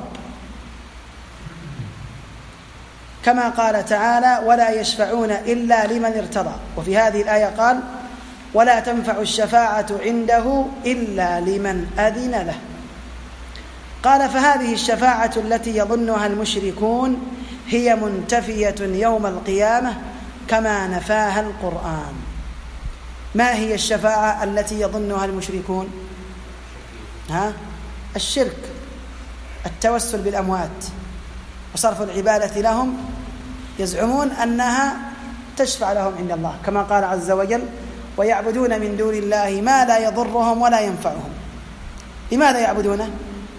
كما قال تعالى: ولا يشفعون إلا لمن ارتضى. وفي هذه الآية قال: ولا تنفع الشفاعة عنده إلا لمن أذن له. قال: فهذه الشفاعة التي يظنها المشركون هي منتفية يوم القيامة كما نفاها القرآن. ما هي الشفاعة التي يظنها المشركون؟ ها؟ الشرك، التوسل بالأموات وصرف العبادة لهم، يزعمون أنها تشفع لهم عند الله، كما قال عز وجل: ويعبدون من دون الله ما لا يضرهم ولا ينفعهم. لماذا يعبدونه؟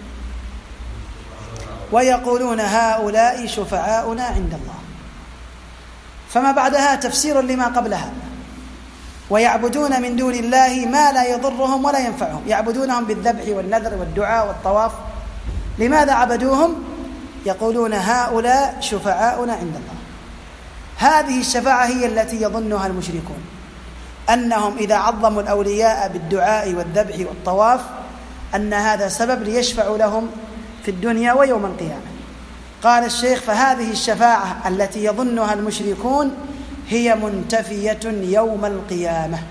ويقولون هؤلاء شفعاؤنا عند الله. فما بعدها تفسير لما قبلها: ويعبدون من دون الله ما لا يضرهم ولا ينفعهم، يعبدونهم بالذبح والنذر والدعاء والطواف. لماذا عبدوهم؟ يقولون هؤلاء شفعاؤنا عند الله. هذه الشفاعة هي التي يظنها المشركون، أنهم إذا عظموا الأولياء بالدعاء والذبح والطواف أن هذا سبب ليشفعوا لهم في الدنيا ويوم القيامة. قال الشيخ: فهذه الشفاعة التي يظنها المشركون هي منتفية يوم القيامة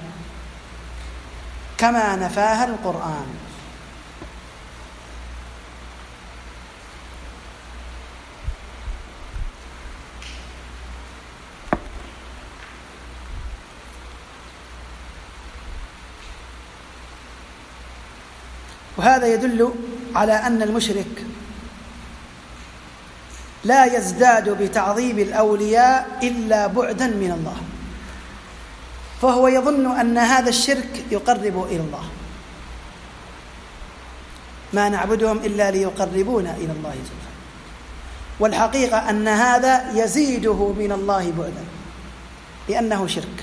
كما نفاها القرآن. وهذا يدل على أن المشرك لا يزداد بتعظيم الأولياء إلا بعدا من الله، فهو يظن أن هذا الشرك يقرب إلى الله، ما نعبدهم إلا ليقربونا إلى الله زلفى، والحقيقة أن هذا يزيده من الله بعدا لأنه شرك.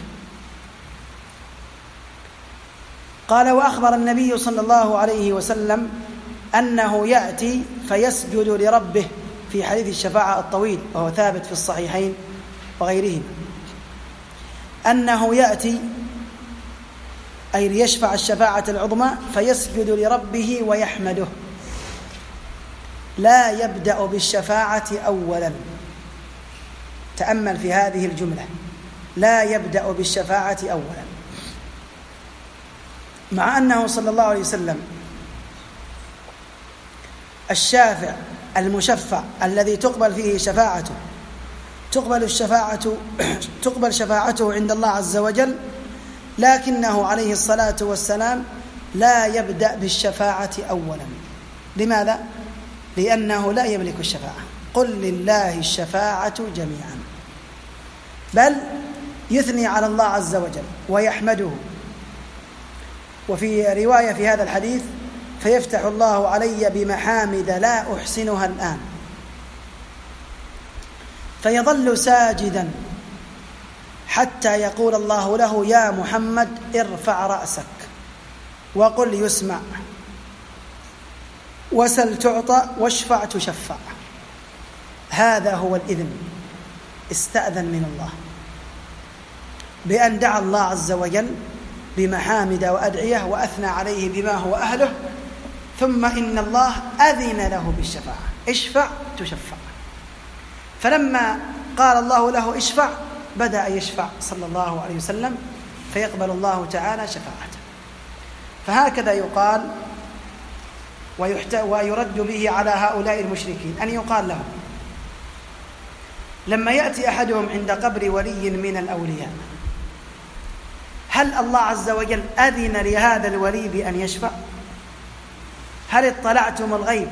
قال: وأخبر النبي صلى الله عليه وسلم أنه يأتي فيسجد لربه في حديث الشفاعة الطويل، وهو ثابت في الصحيحين وغيرهما، أنه يأتي أي ليشفع الشفاعة العظمى فيسجد لربه ويحمده، لا يبدأ بالشفاعة أولا. تأمل في هذه الجملة: لا يبدأ بالشفاعة أولا، مع أنه صلى الله عليه وسلم الشافع المشفع الذي تقبل فيه شفاعته تقبل الشفاعة تقبل شفاعته عند الله عز وجل، لكنه عليه الصلاة والسلام لا يبدأ بالشفاعة أولا. لماذا؟ لأنه لا يملك الشفاعة. قل لله الشفاعة جميعا، بل يثني على الله عز وجل ويحمده. وفي رواية في هذا الحديث: فيفتح الله علي بمحامد لا أحسنها الآن، فيظل ساجدا حتى يقول الله له: يا محمد ارفع رأسك وقل يسمع، وسل تعطى، واشفع تشفع. هذا هو الإذن. استأذن من الله بأن دعا الله عز وجل بمحامد وأدعية وأثنى عليه بما هو أهله، ثم إن الله أذن له بالشفاعة: اشفع تشفع. فلما قال الله له اشفع بدأ يشفع صلى الله عليه وسلم، فيقبل الله تعالى شفاعته. فهكذا يقال ويرد به على هؤلاء المشركين، أن يقال لهم لما يأتي أحدهم عند قبر ولي من الأولياء: هل الله عز وجل أذن لهذا الولي بأن يشفع؟ هل اطلعتم الغيب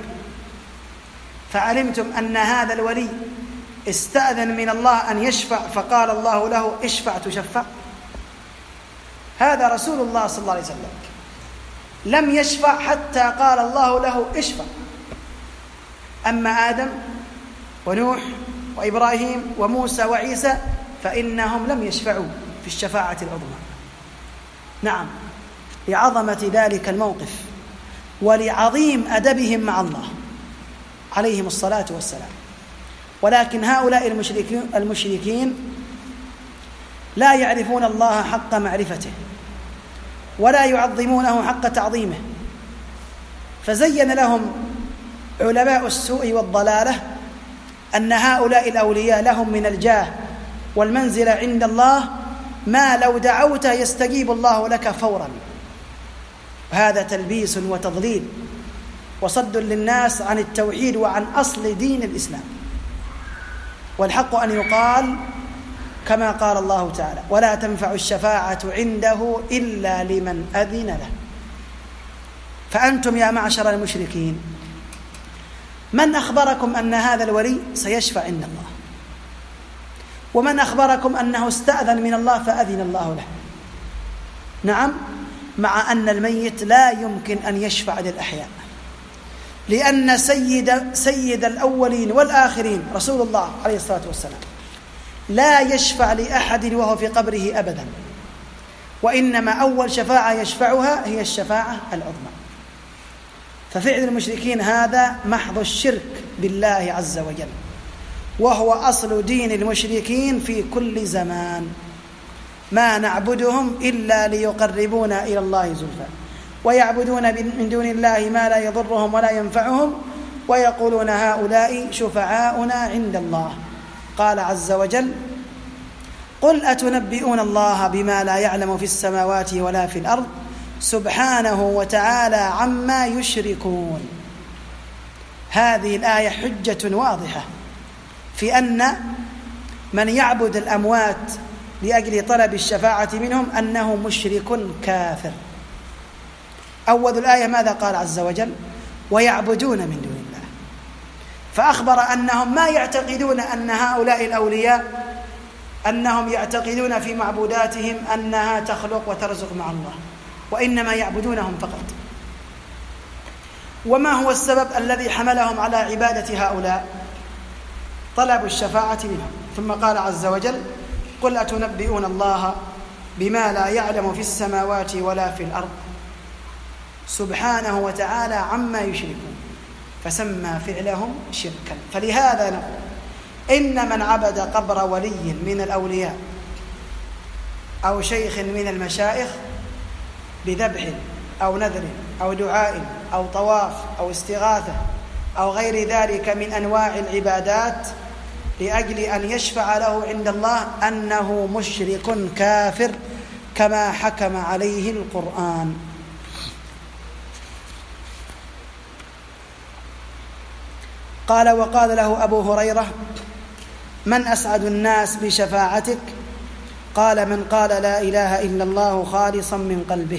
فعلمتم أن هذا الولي استأذن من الله أن يشفع فقال الله له اشفع تشفع؟ هذا رسول الله صلى الله عليه وسلم لم يشفع حتى قال الله له اشفع. أما آدم ونوح وإبراهيم وموسى وعيسى فإنهم لم يشفعوا في الشفاعة العظمى. نعم، لعظمة ذلك الموقف ولعظيم أدبهم مع الله عليهم الصلاة والسلام. ولكن هؤلاء المشركين, المشركين لا يعرفون الله حق معرفته ولا يعظمونه حق تعظيمه، فزين لهم علماء السوء والضلالة أن هؤلاء الأولياء لهم من الجاه والمنزلة عند الله ما لو دعوت يستجيب الله لك فورا. هذا تلبيس وتضليل وصد للناس عن التوحيد وعن أصل دين الإسلام. والحق أن يقال كما قال الله تعالى: ولا تنفع الشفاعة عنده إلا لمن أذن له. فأنتم يا معشر المشركين، من أخبركم أن هذا الولي سيشفع عند الله؟ ومن أخبركم أنه استأذن من الله فأذن الله له؟ نعم، مع أن الميت لا يمكن أن يشفع للأحياء، لأن سيد, سيد الأولين والآخرين رسول الله عليه الصلاة والسلام لا يشفع لأحد وهو في قبره أبدا، وإنما أول شفاعة يشفعها هي الشفاعة العظمى. ففعل المشركين هذا محض الشرك بالله عز وجل، وهو أصل دين المشركين في كل زمان. ما نعبدهم إلا ليقربونا إلى الله زلفى، ويعبدون من دون الله ما لا يضرهم ولا ينفعهم، ويقولون هؤلاء شفعاؤنا عند الله. قال عز وجل: قل أتنبئون الله بما لا يعلم في السماوات ولا في الأرض سبحانه وتعالى عما يشركون. هذه الآية حجة واضحة في أن من يعبد الأموات لأجل طلب الشفاعة منهم أنه مشرك كافر. أول الآية ماذا قال عز وجل؟ ويعبدون من دون الله، فأخبر أنهم ما يعتقدون أن هؤلاء الأولياء أنهم يعتقدون في معبوداتهم أنها تخلق وترزق مع الله، وإنما يعبدونهم فقط. وما هو السبب الذي حملهم على عبادة هؤلاء؟ طلب الشفاعة منهم. ثم قال عز وجل: قل أتنبئون الله بما لا يعلم في السماوات ولا في الأرض سبحانه وتعالى عما يشركون، فسمى فعلهم شركا. فلهذا نقول إن من عبد قبر ولي من الأولياء أو شيخ من المشايخ بذبح أو نذر أو دعاء أو طواف أو استغاثة أو غير ذلك من أنواع العبادات لأجل أن يشفع له عند الله أنه مشرك كافر كما حكم عليه القرآن. قال: وقال له أبو هريرة: من أسعد الناس بشفاعتك؟ قال: من قال لا إله إلا الله خالصا من قلبه.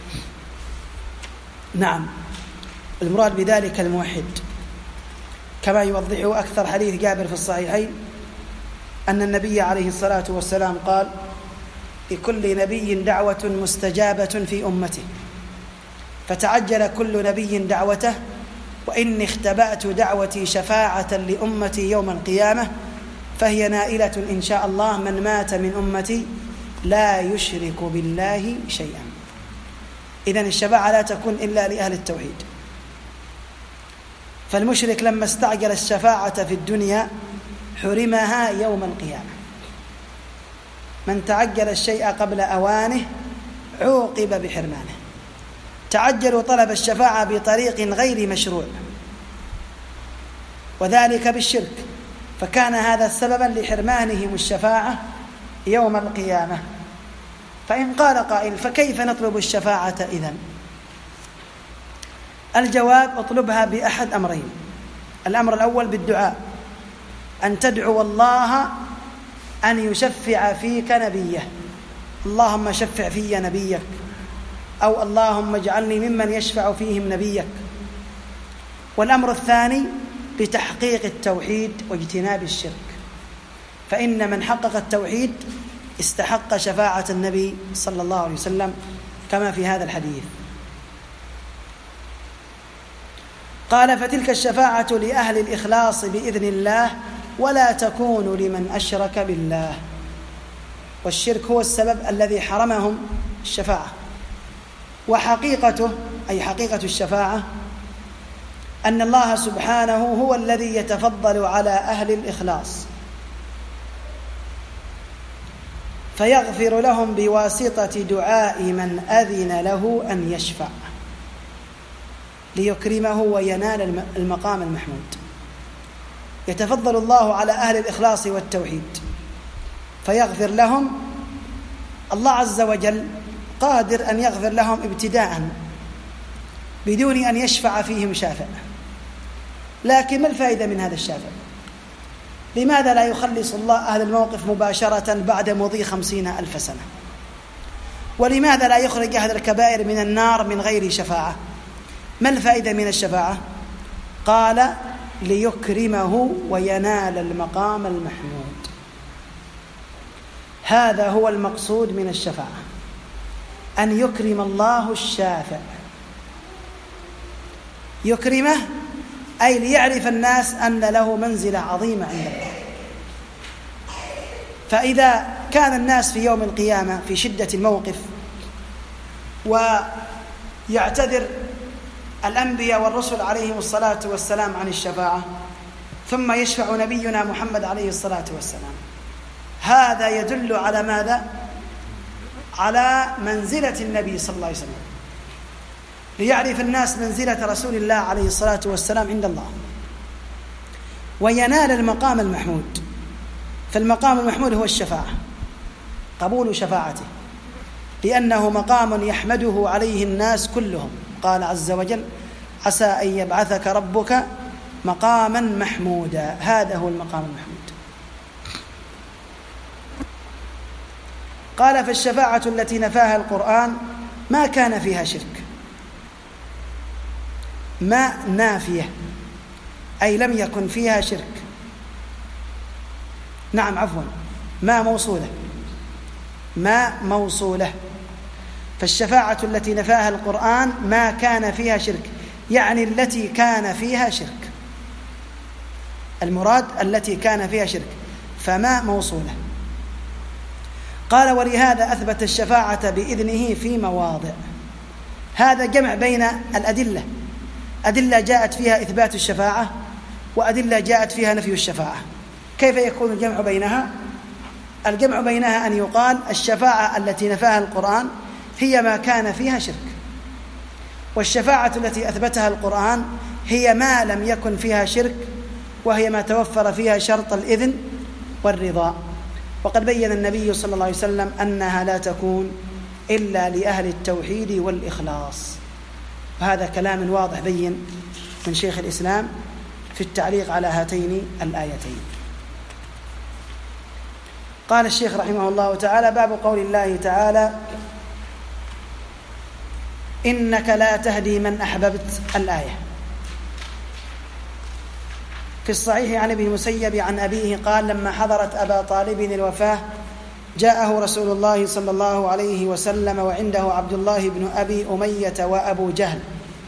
نعم، المراد بذلك الموحد، كما يوضحه أكثر حديث جابر في الصحيحين أن النبي عليه الصلاة والسلام قال: لكل نبي دعوة مستجابة في أمته، فتعجل كل نبي دعوته، وإني اختبأت دعوتي شفاعة لأمتي يوم القيامة، فهي نائلة إن شاء الله من مات من أمتي لا يشرك بالله شيئا. إذن الشفاعة لا تكون إلا لأهل التوحيد. فالمشرك لما استعجل الشفاعة في الدنيا حرمها يوم القيامة. من تعجل الشيء قبل أوانه عوقب بحرمانه. تعجلوا طلب الشفاعة بطريق غير مشروع، وذلك بالشرك، فكان هذا سببا لحرمانهم الشفاعة يوم القيامة. فإن قال قائل: فكيف نطلب الشفاعة إذن؟ الجواب: اطلبها بأحد أمرين. الأمر الأول بالدعاء، أن تدعو الله أن يشفع فيك نبيه، اللهم شفع في نبيك، أو اللهم اجعلني ممن يشفع فيهم نبيك. والأمر الثاني بتحقيق التوحيد واجتناب الشرك، فإن من حقق التوحيد استحق شفاعة النبي صلى الله عليه وسلم كما في هذا الحديث. قال: فتلك الشفاعة لأهل الإخلاص بإذن الله، ولا تكون لمن أشرك بالله. والشرك هو السبب الذي حرمهم الشفاعة. وحقيقته، أي حقيقة الشفاعة، أن الله سبحانه هو الذي يتفضل على أهل الإخلاص فيغفر لهم بواسطة دعاء من أذن له أن يشفع ليكرمه وينال المقام المحمود. يتفضل الله على أهل الإخلاص والتوحيد فيغفر لهم. الله عز وجل قادر أن يغفر لهم ابتداء بدون أن يشفع فيهم شافع، لكن ما الفائدة من هذا الشافع؟ لماذا لا يخلص الله أهل الموقف مباشرة بعد مضي خمسين ألف سنة؟ ولماذا لا يخرج أهل الكبائر من النار من غير شفاعة؟ ما الفائدة من الشفاعة؟ قال: ليكرمه وينال المقام المحمود. هذا هو المقصود من الشفاعة، أن يكرم الله الشافع. يكرمه أي ليعرف الناس أن له منزلة عظيمة عند الله. فإذا كان الناس في يوم القيامة في شدة الموقف ويعتذر الأنبياء والرسل عليهم الصلاة والسلام عن الشفاعة، ثم يشفع نبينا محمد عليه الصلاة والسلام، هذا يدل على ماذا؟ على منزلة النبي صلى الله عليه وسلم، ليعرف الناس منزلة رسول الله عليه الصلاة والسلام عند الله وينال المقام المحمود. فالمقام المحمود هو الشفاعة، قبول شفاعته، لأنه مقام يحمده عليه الناس كلهم. قال عز وجل: عسى أن يبعثك ربك مقاما محمودا. هذا هو المقام المحمود. قال: فالشفاعة التي نفاها القرآن ما كان فيها شرك. ما نافية أي لم يكن فيها شرك. نعم عفوا ما موصولة ما موصولة فالشفاعة التي نفاها القرآن ما كان فيها شرك، يعني التي كان فيها شرك. المراد التي كان فيها شرك، فما موصولة. قال: ولهذا أثبت الشفاعة بإذنه في مواضع. هذا جمع بين الأدلة، أدلة جاءت فيها إثبات الشفاعة وأدلة جاءت فيها نفي الشفاعة. كيف يكون الجمع بينها؟ الجمع بينها أن يقال: الشفاعة التي نفاها القرآن هي ما كان فيها شرك، والشفاعة التي أثبتها القرآن هي ما لم يكن فيها شرك، وهي ما توفر فيها شرط الإذن والرضا. وقد بين النبي صلى الله عليه وسلم أنها لا تكون إلا لأهل التوحيد والإخلاص. وهذا كلام واضح بين من شيخ الإسلام في التعليق على هاتين الآيتين. قال الشيخ رحمه الله تعالى: باب قول الله تعالى: إنك لا تهدي من أحببت، الآية. في الصحيح عن ابن المسيب عن أبيه قال: لما حضرت أبا طالب الوفاة جاءه رسول الله صلى الله عليه وسلم وعنده عبد الله بن أبي أمية وأبو جهل،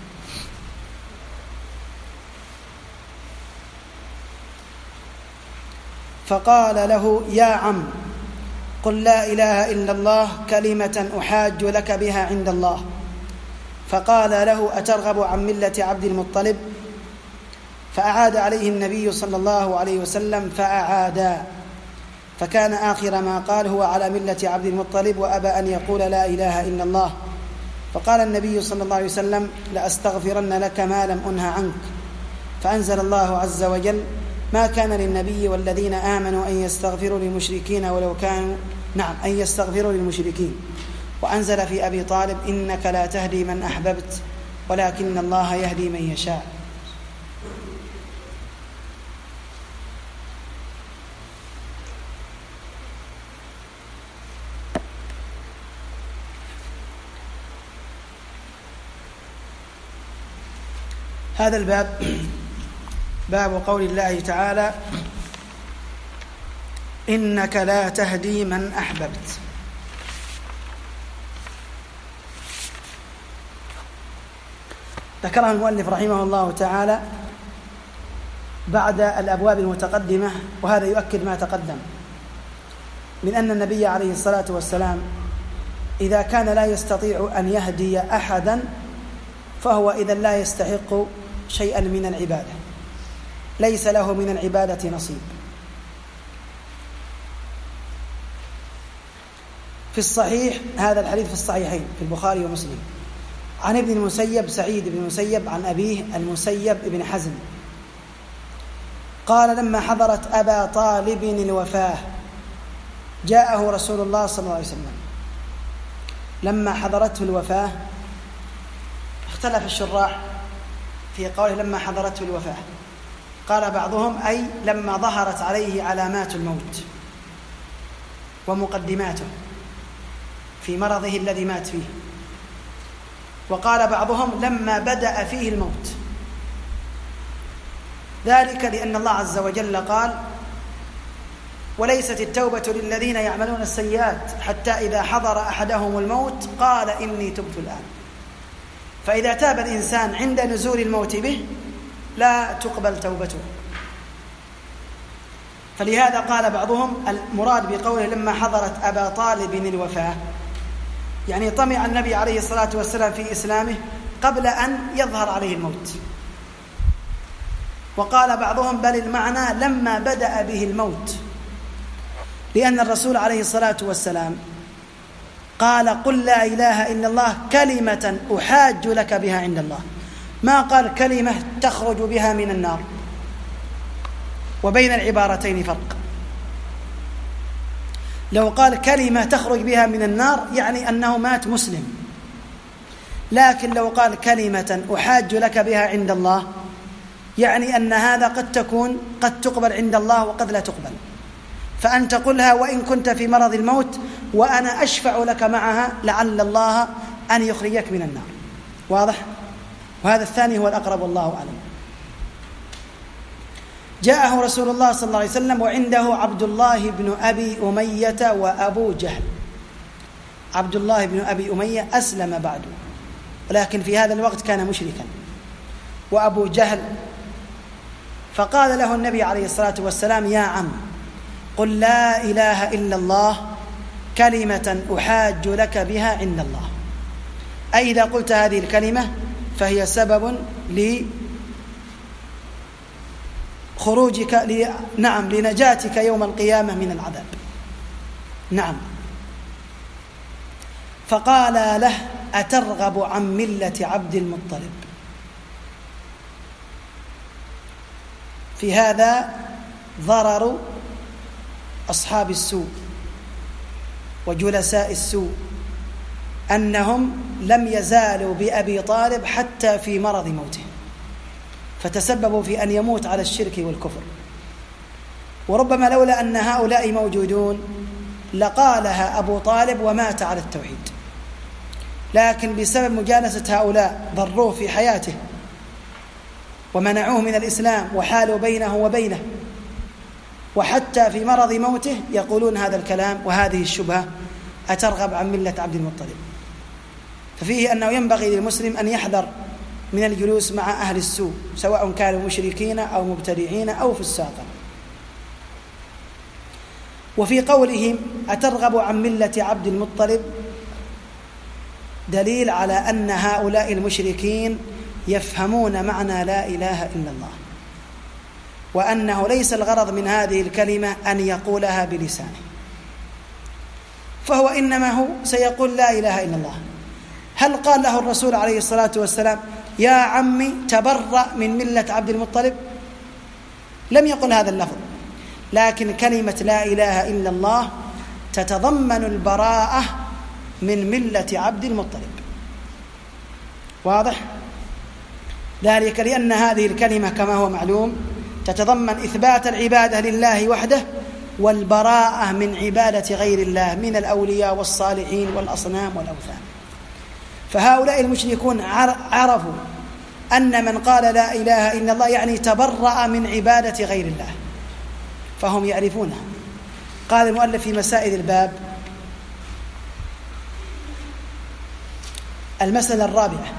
فقال له: يا عم، قل لا إله إلا الله كلمة أحاج لك بها عند الله. فقال له: أترغب عن ملة عبد المطلب؟ فأعاد عليه النبي صلى الله عليه وسلم فأعادا، فكان آخر ما قال: هو على ملة عبد المطلب، وأبى أن يقول لا إله إلا الله. فقال النبي صلى الله عليه وسلم: لأستغفرن لك ما لم أنه عنك. فأنزل الله عز وجل: ما كان للنبي والذين آمنوا أن يستغفروا للمشركين ولو كانوا نعم أن يستغفروا للمشركين. وأنزل في أبي طالب: إنك لا تهدي من أحببت ولكن الله يهدي من يشاء. هذا الباب باب قول الله تعالى: إنك لا تهدي من أحببت. ذكرها المؤلف رحمه الله تعالى بعد الأبواب المتقدمة، وهذا يؤكد ما تقدم من أن النبي عليه الصلاة والسلام إذا كان لا يستطيع أن يهدي أحدا فهو إذا لا يستحق شيئا من العبادة، ليس له من العبادة نصيب. في الصحيح هذا الحديث في الصحيحين في البخاري ومسلم عن ابن المسيب سعيد بن المسيب عن أبيه المسيب بن حزم قال: لما حضرت أبا طالب الوفاة جاءه رسول الله صلى الله عليه وسلم. لما حضرته الوفاة، اختلف الشراح في قوله لما حضرته الوفاة. قال بعضهم: أي لما ظهرت عليه علامات الموت ومقدماته في مرضه الذي مات فيه. وقال بعضهم: لما بدأ فيه الموت، ذلك لأن الله عز وجل قال: وليست التوبة للذين يعملون السيئات حتى إذا حضر أحدهم الموت قال إني تبت الآن. فإذا تاب الإنسان عند نزول الموت به لا تقبل توبته. فلهذا قال بعضهم: المراد بقوله لما حضرت أبا طالب الوفاة يعني طمع النبي عليه الصلاة والسلام في إسلامه قبل أن يظهر عليه الموت. وقال بعضهم: بل المعنى لما بدأ به الموت، لأن الرسول عليه الصلاة والسلام قال: قل لا إله إلا الله كلمة أحاج لك بها عند الله، ما قال كلمة تخرج بها من النار. وبين العبارتين فرق. لو قال كلمة تخرج بها من النار يعني أنه مات مسلم، لكن لو قال كلمة أحاج لك بها عند الله يعني أن هذا قد تكون قد تقبل عند الله وقد لا تقبل، فأنت قلها وإن كنت في مرض الموت وأنا أشفع لك معها لعل الله أن يخرجك من النار. واضح؟ وهذا الثاني هو الأقرب والله أعلم. جاءه رسول الله صلى الله عليه وسلم وعنده عبد الله بن أبي أمية وأبو جهل. عبد الله بن أبي أمية أسلم بعد، ولكن في هذا الوقت كان مشركا، وأبو جهل. فقال له النبي عليه الصلاة والسلام: يا عم، قل لا إله إلا الله كلمة أحاج لك بها عند الله. أي إذا قلت هذه الكلمة فهي سبب لخروجك ل... نعم لنجاتك يوم القيامة من العذاب. نعم. فقال له: أترغب عن ملة عبد المطلب؟ في هذا ضرر أصحاب السوء وجلساء السوء، أنهم لم يزالوا بأبي طالب حتى في مرض موته، فتسببوا في أن يموت على الشرك والكفر. وربما لولا أن هؤلاء موجودون لقالها أبو طالب ومات على التوحيد، لكن بسبب مجالسة هؤلاء ضروه في حياته ومنعوه من الإسلام وحالوا بينه وبينه، وحتى في مرض موته يقولون هذا الكلام وهذه الشبهة: أترغب عن ملة عبد المطلب؟ ففيه أنه ينبغي للمسلم أن يحذر من الجلوس مع أهل السوء، سواء كانوا مشركين أو مبتدعين أو فساقا. وفي قولهم أترغب عن ملة عبد المطلب دليل على أن هؤلاء المشركين يفهمون معنى لا إله إلا الله، وأنه ليس الغرض من هذه الكلمة أن يقولها بلسانه، فهو إنما هو سيقول لا إله إلا الله. هل قال له الرسول عليه الصلاة والسلام: يا عمي تبرأ من ملة عبد المطلب؟ لم يقل هذا اللفظ، لكن كلمة لا إله إلا الله تتضمن البراءة من ملة عبد المطلب. واضح؟ ذلك لأن هذه الكلمة كما هو معلوم تتضمن إثبات العبادة لله وحده والبراءة من عبادة غير الله من الأولياء والصالحين والأصنام والأوثان. فهؤلاء المشركون عرفوا أن من قال لا إله إلا الله يعني تبرأ من عبادة غير الله، فهم يعرفونها. قال المؤلف في مسائل الباب: المسألة الرابعة،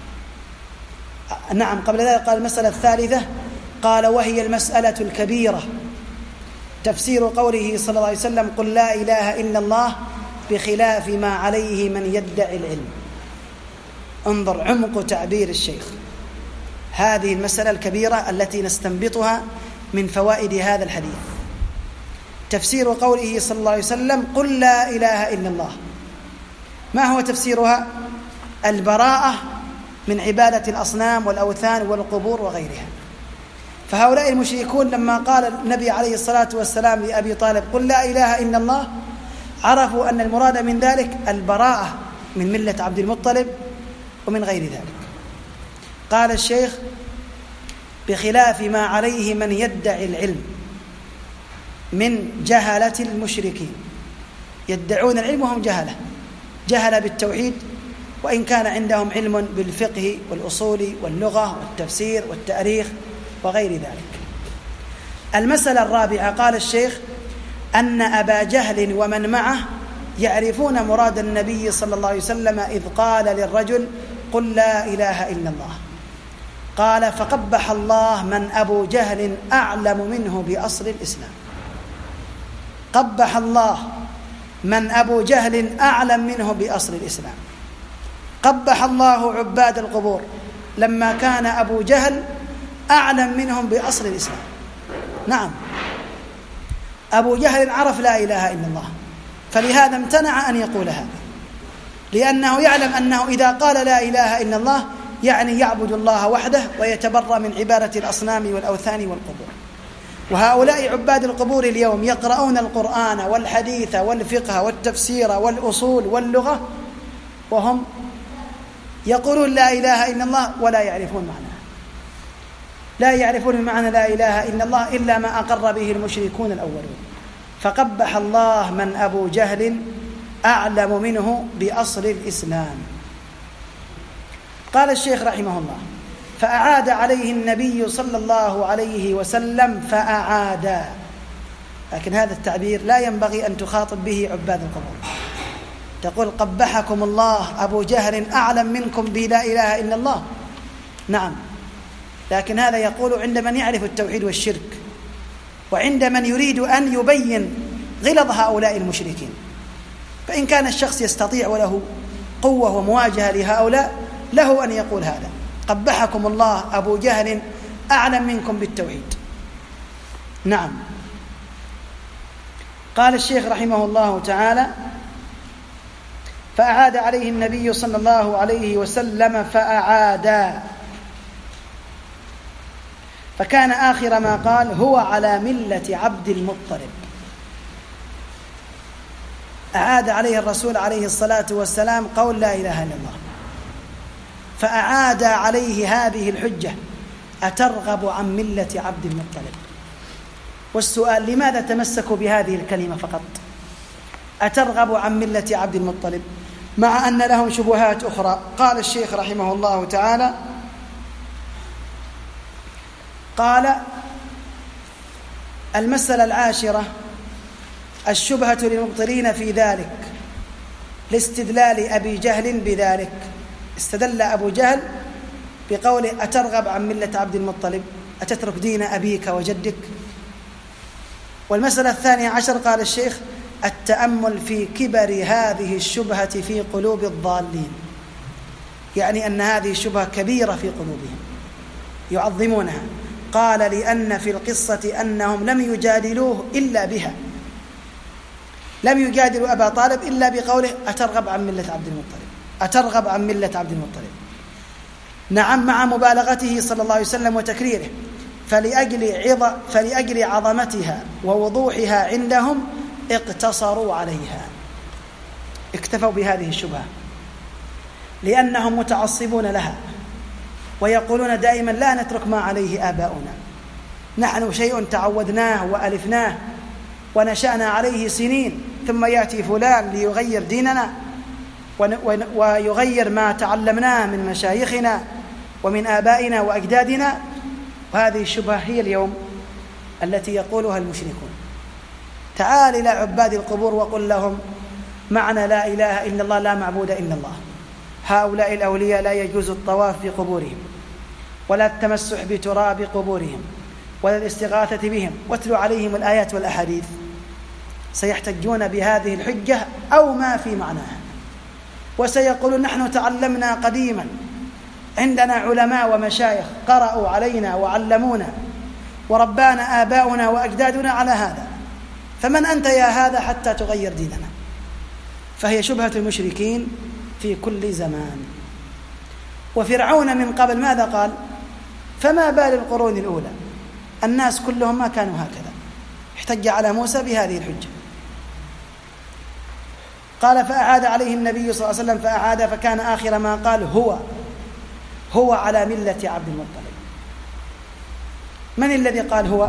نعم قبل ذلك قال المسألة الثالثة، قال: وهي المسألة الكبيرة، تفسير قوله صلى الله عليه وسلم: قل لا إله إلا الله، بخلاف ما عليه من يدعي العلم. انظر عمق تعبير الشيخ. هذه المسألة الكبيرة التي نستنبطها من فوائد هذا الحديث. تفسير قوله صلى الله عليه وسلم: قل لا إله إلا الله، ما هو تفسيرها؟ البراءة من عبادة الأصنام والأوثان والقبور وغيرها. فهؤلاء المشركون لما قال النبي عليه الصلاة والسلام لأبي طالب: قل لا إله إلا الله، عرفوا أن المراد من ذلك البراءة من ملة عبد المطلب ومن غير ذلك. قال الشيخ: بخلاف ما عليه من يدعي العلم من جهلة المشركين. يدعون العلم وهم جهلة، جهل بالتوحيد، وإن كان عندهم علم بالفقه والأصول واللغة والتفسير والتاريخ وغير ذلك. المسألة الرابعة قال الشيخ: أن أبا جهل ومن معه يعرفون مراد النبي صلى الله عليه وسلم إذ قال للرجل: قل لا إله إلا الله. قال: فقبح الله من أبو جهل أعلم منه بأصل الإسلام. قبح الله من أبو جهل أعلم منه بأصل الإسلام. قبح الله عباد القبور لما كان أبو جهل أعلم منهم بأصل الإسلام. نعم، أبو جهل عرف لا إله إلا الله، فلهذا امتنع أن يقول هذا، لأنه يعلم أنه إذا قال لا إله إلا الله يعني يعبد الله وحده ويتبرأ من عبادة الأصنام والأوثان والقبور. وهؤلاء عباد القبور اليوم يقرؤون القرآن والحديث والفقه والتفسير والأصول واللغة وهم يقولون لا إله إلا الله ولا يعرفون معناه، لا يعرفون معنى لا إله إلا الله إلا ما أقر به المشركون الأولون. فقبح الله من أبو جهل أعلم منه بأصل الإسلام. قال الشيخ رحمه الله: فأعاد عليه النبي صلى الله عليه وسلم فأعاد. لكن هذا التعبير لا ينبغي أن تخاطب به عباد القبور، تقول: قبحكم الله أبو جهل أعلم منكم بلا إله إلا الله. نعم، لكن هذا يقول عند من يعرف التوحيد والشرك، وعند من يريد أن يبين غلظ هؤلاء المشركين. فإن كان الشخص يستطيع وله قوة ومواجهة لهؤلاء له أن يقول هذا: قبحكم الله أبو جهل أعلم منكم بالتوحيد. نعم. قال الشيخ رحمه الله تعالى: فأعاد عليه النبي صلى الله عليه وسلم فأعاد، فكان آخر ما قال: هو على ملة عبد المطلب. أعاد عليه الرسول عليه الصلاة والسلام قول لا إله إلا الله، فأعاد عليه هذه الحجة أترغب عن ملة عبد المطلب؟ والسؤال: لماذا تمسكوا بهذه الكلمة فقط؟ أترغب عن ملة عبد المطلب، مع أن لهم شبهات أخرى. قال الشيخ رحمه الله تعالى: قال: المسألة العاشرة الشبهة للمبطلين في ذلك لاستدلال أبي جهل بذلك. استدل أبو جهل بقوله: أترغب عن ملة عبد المطلب، أتترك دين أبيك وجدك؟ والمسألة الثانية عشر قال الشيخ: التأمل في كبر هذه الشبهة في قلوب الضالين، يعني أن هذه الشبهة كبيرة في قلوبهم يعظمونها. قال: لأن في القصة أنهم لم يجادلوه إلا بها، لم يجادلوا أبا طالب إلا بقوله: أترغب عن ملة عبد المطلب، أترغب عن ملة عبد المطلب. نعم، مع مبالغته صلى الله عليه وسلم وتكريره، فلأجل, عظ... فلأجل عظمتها ووضوحها عندهم اقتصروا عليها، اكتفوا بهذه الشبهة، لأنهم متعصبون لها ويقولون دائما: لا نترك ما عليه آباؤنا، نحن شيء تعودناه وألفناه ونشأنا عليه سنين، ثم يأتي فلان ليغير ديننا ويغير ما تعلمناه من مشايخنا ومن آبائنا وأجدادنا. وهذه الشبهة هي اليوم التي يقولها المشركون. تعال إلى عباد القبور وقل لهم: معنى لا إله إلا الله لا معبود إلا الله، هؤلاء الأولياء لا يجوز الطواف بقبورهم ولا التمسح بتراب قبورهم ولا الاستغاثة بهم، واتلوا عليهم الآيات والأحاديث، سيحتجون بهذه الحجة أو ما في معناها، وسيقولون: نحن تعلمنا قديما، عندنا علماء ومشايخ قرأوا علينا وعلمونا وربانا آباؤنا وأجدادنا على هذا، فمن أنت يا هذا حتى تغير ديننا؟ فهي شبهة المشركين في كل زمان. وفرعون من قبل ماذا قال؟ فما بال القرون الأولى، الناس كلهم ما كانوا هكذا. احتج على موسى بهذه الحجة. قال: فأعاد عليه النبي صلى الله عليه وسلم فأعاد، فكان آخر ما قال: هو هو على ملة عبد المطلب. من الذي قال هو؟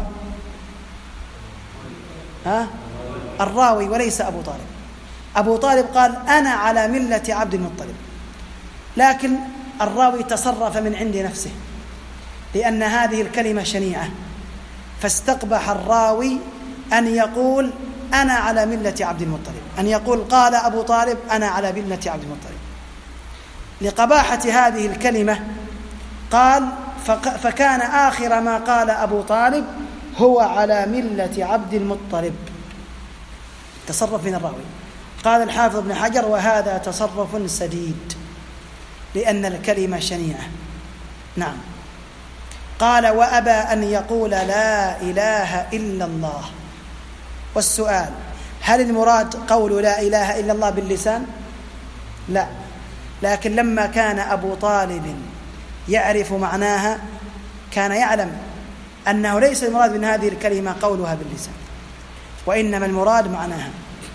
ها؟ الراوي وليس أبو طالب. أبو طالب قال: أنا على ملة عبد المطلب، لكن الراوي تصرف من عند نفسه، لأن هذه الكلمة شنيعة، فاستقبح الراوي أن يقول: أنا على ملة عبد المطلب، أن يقول: قال أبو طالب أنا على ملة عبد المطلب. لقباحة هذه الكلمة قال: فكان آخر ما قال أبو طالب: هو على ملة عبد المطلب. تصرف من الراوي. قال الحافظ ابن حجر: وهذا تصرف سديد، لأن الكلمة شنيعة. نعم. قال: وأبى أن يقول لا إله إلا الله. والسؤال: هل المراد قول لا إله إلا الله باللسان؟ لا، لكن لما كان أبو طالب يعرف معناها كان يعلم أنه ليس المراد من هذه الكلمة قولها باللسان، وإنما المراد معناها.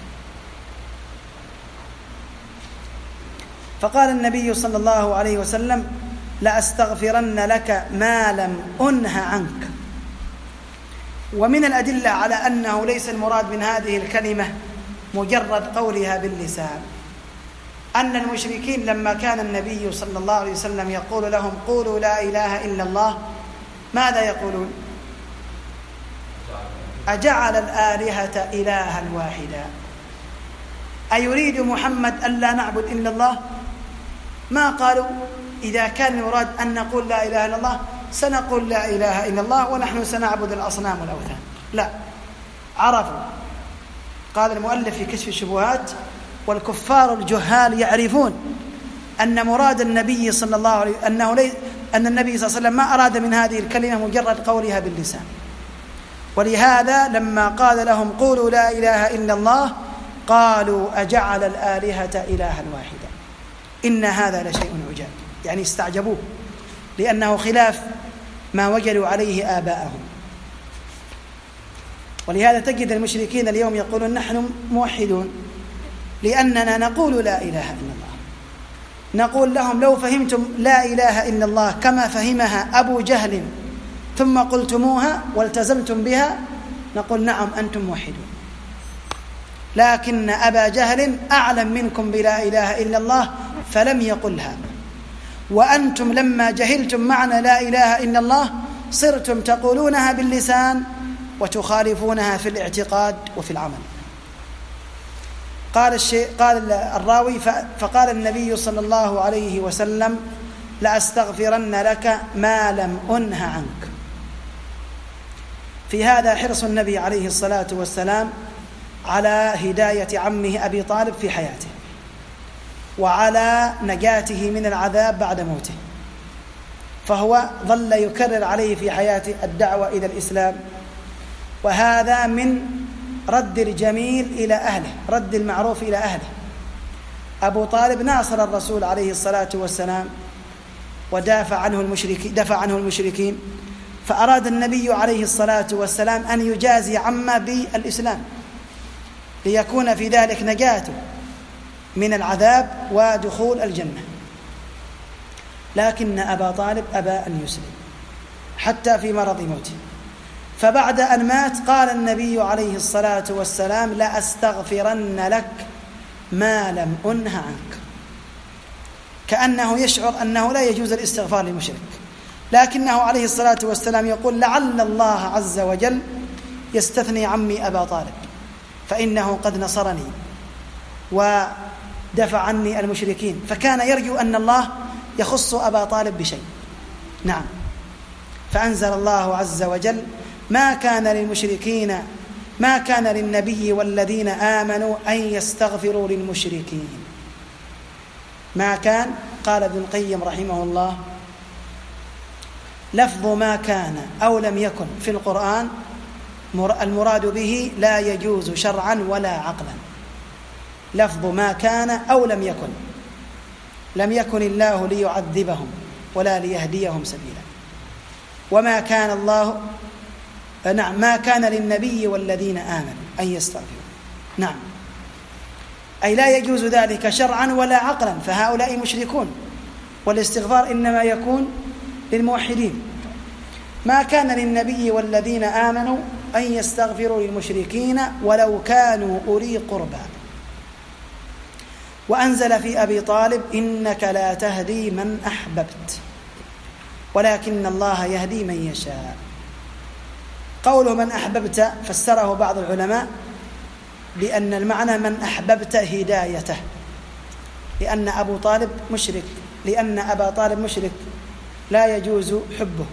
فقال النبي صلى الله عليه وسلم: لأستغفرن لك ما لم أنه عنك. ومن الأدلة على أنه ليس المراد من هذه الكلمة مجرد قولها باللسان أن المشركين لما كان النبي صلى الله عليه وسلم يقول لهم: قولوا لا إله إلا الله، ماذا يقولون؟ أجعل الآلهة إلها واحدا؟ أيريد محمد أن لا نعبد إلا الله؟ ما قالوا إذا كان المراد أن نقول لا إله إلا الله سنقول لا إله إلا الله ونحن سنعبد الأصنام والأوثان. لا، عرفوا. قال المؤلف في كشف الشبهات: والكفار الجهال يعرفون أن مراد النبي صلى الله عليه وسلم أنه ليس أن النبي صلى الله عليه وسلم ما أراد من هذه الكلمة مجرد قولها باللسان، ولهذا لما قال لهم: قولوا لا إله إلا الله، قالوا: أجعل الآلهة إلها واحدا؟ إن هذا لشيء عجاب، يعني استعجبوه لأنه خلاف ما وجدوا عليه آباءهم. ولهذا تجد المشركين اليوم يقولون: نحن موحدون لأننا نقول لا إله إلا الله. نقول لهم: لو فهمتم لا إله إلا الله كما فهمها أبو جهل ثم قلتموها والتزمتم بها نقول نعم أنتم موحدون. لكن أبا جهل أعلم منكم بلا إله إلا الله فلم يقلها، وأنتم لما جهلتم معنى لا إله إلا الله صرتم تقولونها باللسان وتخالفونها في الاعتقاد وفي العمل. قال الشيء قال الراوي فقال النبي صلى الله عليه وسلم لأستغفرن لك ما لم أنه عنك. في هذا حرص النبي عليه الصلاة والسلام على هداية عمه أبي طالب في حياته وعلى نجاته من العذاب بعد موته، فهو ظل يكرر عليه في حياته الدعوة إلى الإسلام، وهذا من رد الجميل إلى أهله، رد المعروف إلى أهله. أبو طالب ناصر الرسول عليه الصلاة والسلام ودافع عنه المشركين دفع عنه المشركين، فأراد النبي عليه الصلاة والسلام أن يجازي عمه بالإسلام ليكون في ذلك نجاته من العذاب ودخول الجنة. لكن أبا طالب أبى أن يسلم حتى في مرض موته، فبعد أن مات قال النبي عليه الصلاة والسلام لأستغفرن لك ما لم أنه عنك، كأنه يشعر أنه لا يجوز الاستغفار للمشرك، لكنه عليه الصلاة والسلام يقول لعل الله عز وجل يستثني عمي أبا طالب فإنه قد نصرني ودفع عني المشركين، فكان يرجو أن الله يخص أبا طالب بشيء. نعم، فأنزل الله عز وجل ما كان للمشركين ما كان للنبي والذين آمنوا أن يستغفروا للمشركين. ما كان، قال ابن القيم رحمه الله لفظ ما كان أو لم يكن في القرآن المراد به لا يجوز شرعا ولا عقلا. لفظ ما كان أو لم يكن، لم يكن الله ليعذبهم ولا ليهديهم سبيلا. وما كان الله نعم ما كان للنبي والذين آمنوا أن يستغفروا، نعم، أي لا يجوز ذلك شرعا ولا عقلا، فهؤلاء مشركون، والاستغفار إنما يكون للموحدين. ما كان للنبي والذين آمنوا أن يستغفروا للمشركين ولو كانوا أولي قربى. وأنزل في أبي طالب إنك لا تهدي من أحببت ولكن الله يهدي من يشاء. قوله من أحببت فسره بعض العلماء بأن المعنى من أحببت هدايته، لأن أبو طالب مشرك لأن أبا طالب مشرك لا يجوز حبه،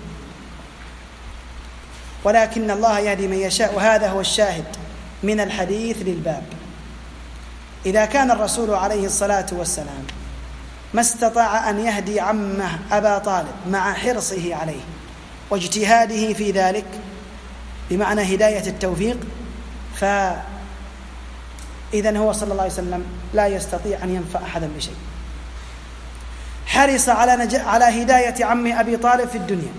ولكن الله يهدي من يشاء. وهذا هو الشاهد من الحديث للباب. إذا كان الرسول عليه الصلاة والسلام ما استطاع أن يهدي عمه أبا طالب مع حرصه عليه واجتهاده في ذلك بمعنى هداية التوفيق، فإذن هو صلى الله عليه وسلم لا يستطيع أن ينفع أحدا بشيء. حرص على, نج... على هداية عم أبي طالب في الدنيا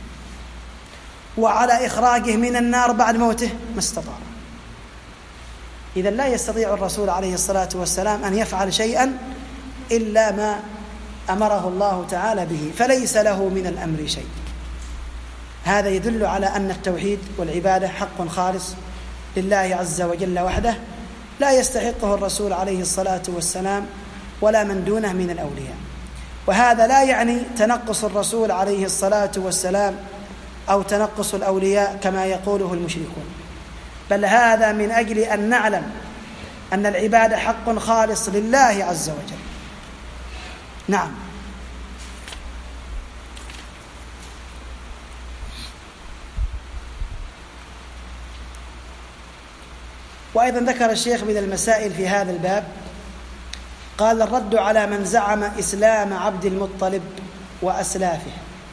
وعلى إخراجه من النار بعد موته ما استطاع. إذا لا يستطيع الرسول عليه الصلاة والسلام أن يفعل شيئا إلا ما أمره الله تعالى به، فليس له من الأمر شيء. هذا يدل على أن التوحيد والعبادة حق خالص لله عز وجل وحده، لا يستحقه الرسول عليه الصلاة والسلام ولا من دونه من الأولياء. وهذا لا يعني تنقص الرسول عليه الصلاة والسلام أو تنقص الأولياء كما يقوله المشركون، بل هذا من أجل أن نعلم أن العبادة حق خالص لله عز وجل. نعم. وأيضا ذكر الشيخ من المسائل في هذا الباب، قال الرد على من زعم إسلام عبد المطلب وأسلافه.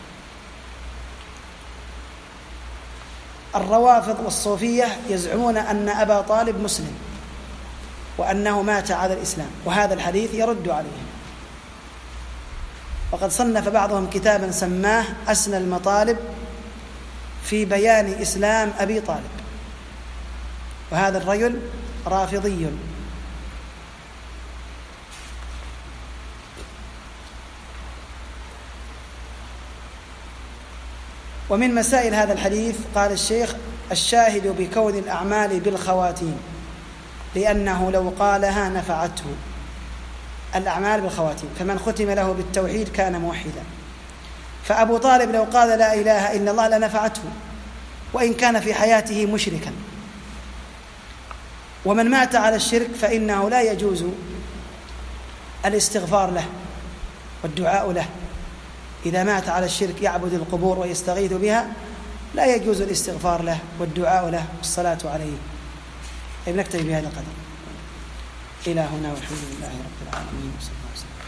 الروافض والصوفية يزعمون أن أبا طالب مسلم وأنه مات على الإسلام، وهذا الحديث يرد عليهم. وقد صنف بعضهم كتابا سماه أسنى المطالب في بيان إسلام أبي طالب، وهذا الرجل رافضي. ومن مسائل هذا الحديث قال الشيخ: الشاهد بكون الأعمال بالخواتيم، لأنه لو قالها نفعته. الأعمال بالخواتيم، فمن ختم له بالتوحيد كان موحدا. فأبو طالب لو قال لا إله إلا الله لنفعته وإن كان في حياته مشركا. ومن مات على الشرك فإنه لا يجوز الاستغفار له والدعاء له. إذا مات على الشرك يعبد القبور ويستغيث بها لا يجوز الاستغفار له والدعاء له والصلاة عليه. نكتفي بهذا القدر إلى هنا، والحمد لله رب العالمين، وصلى الله عليه وسلم.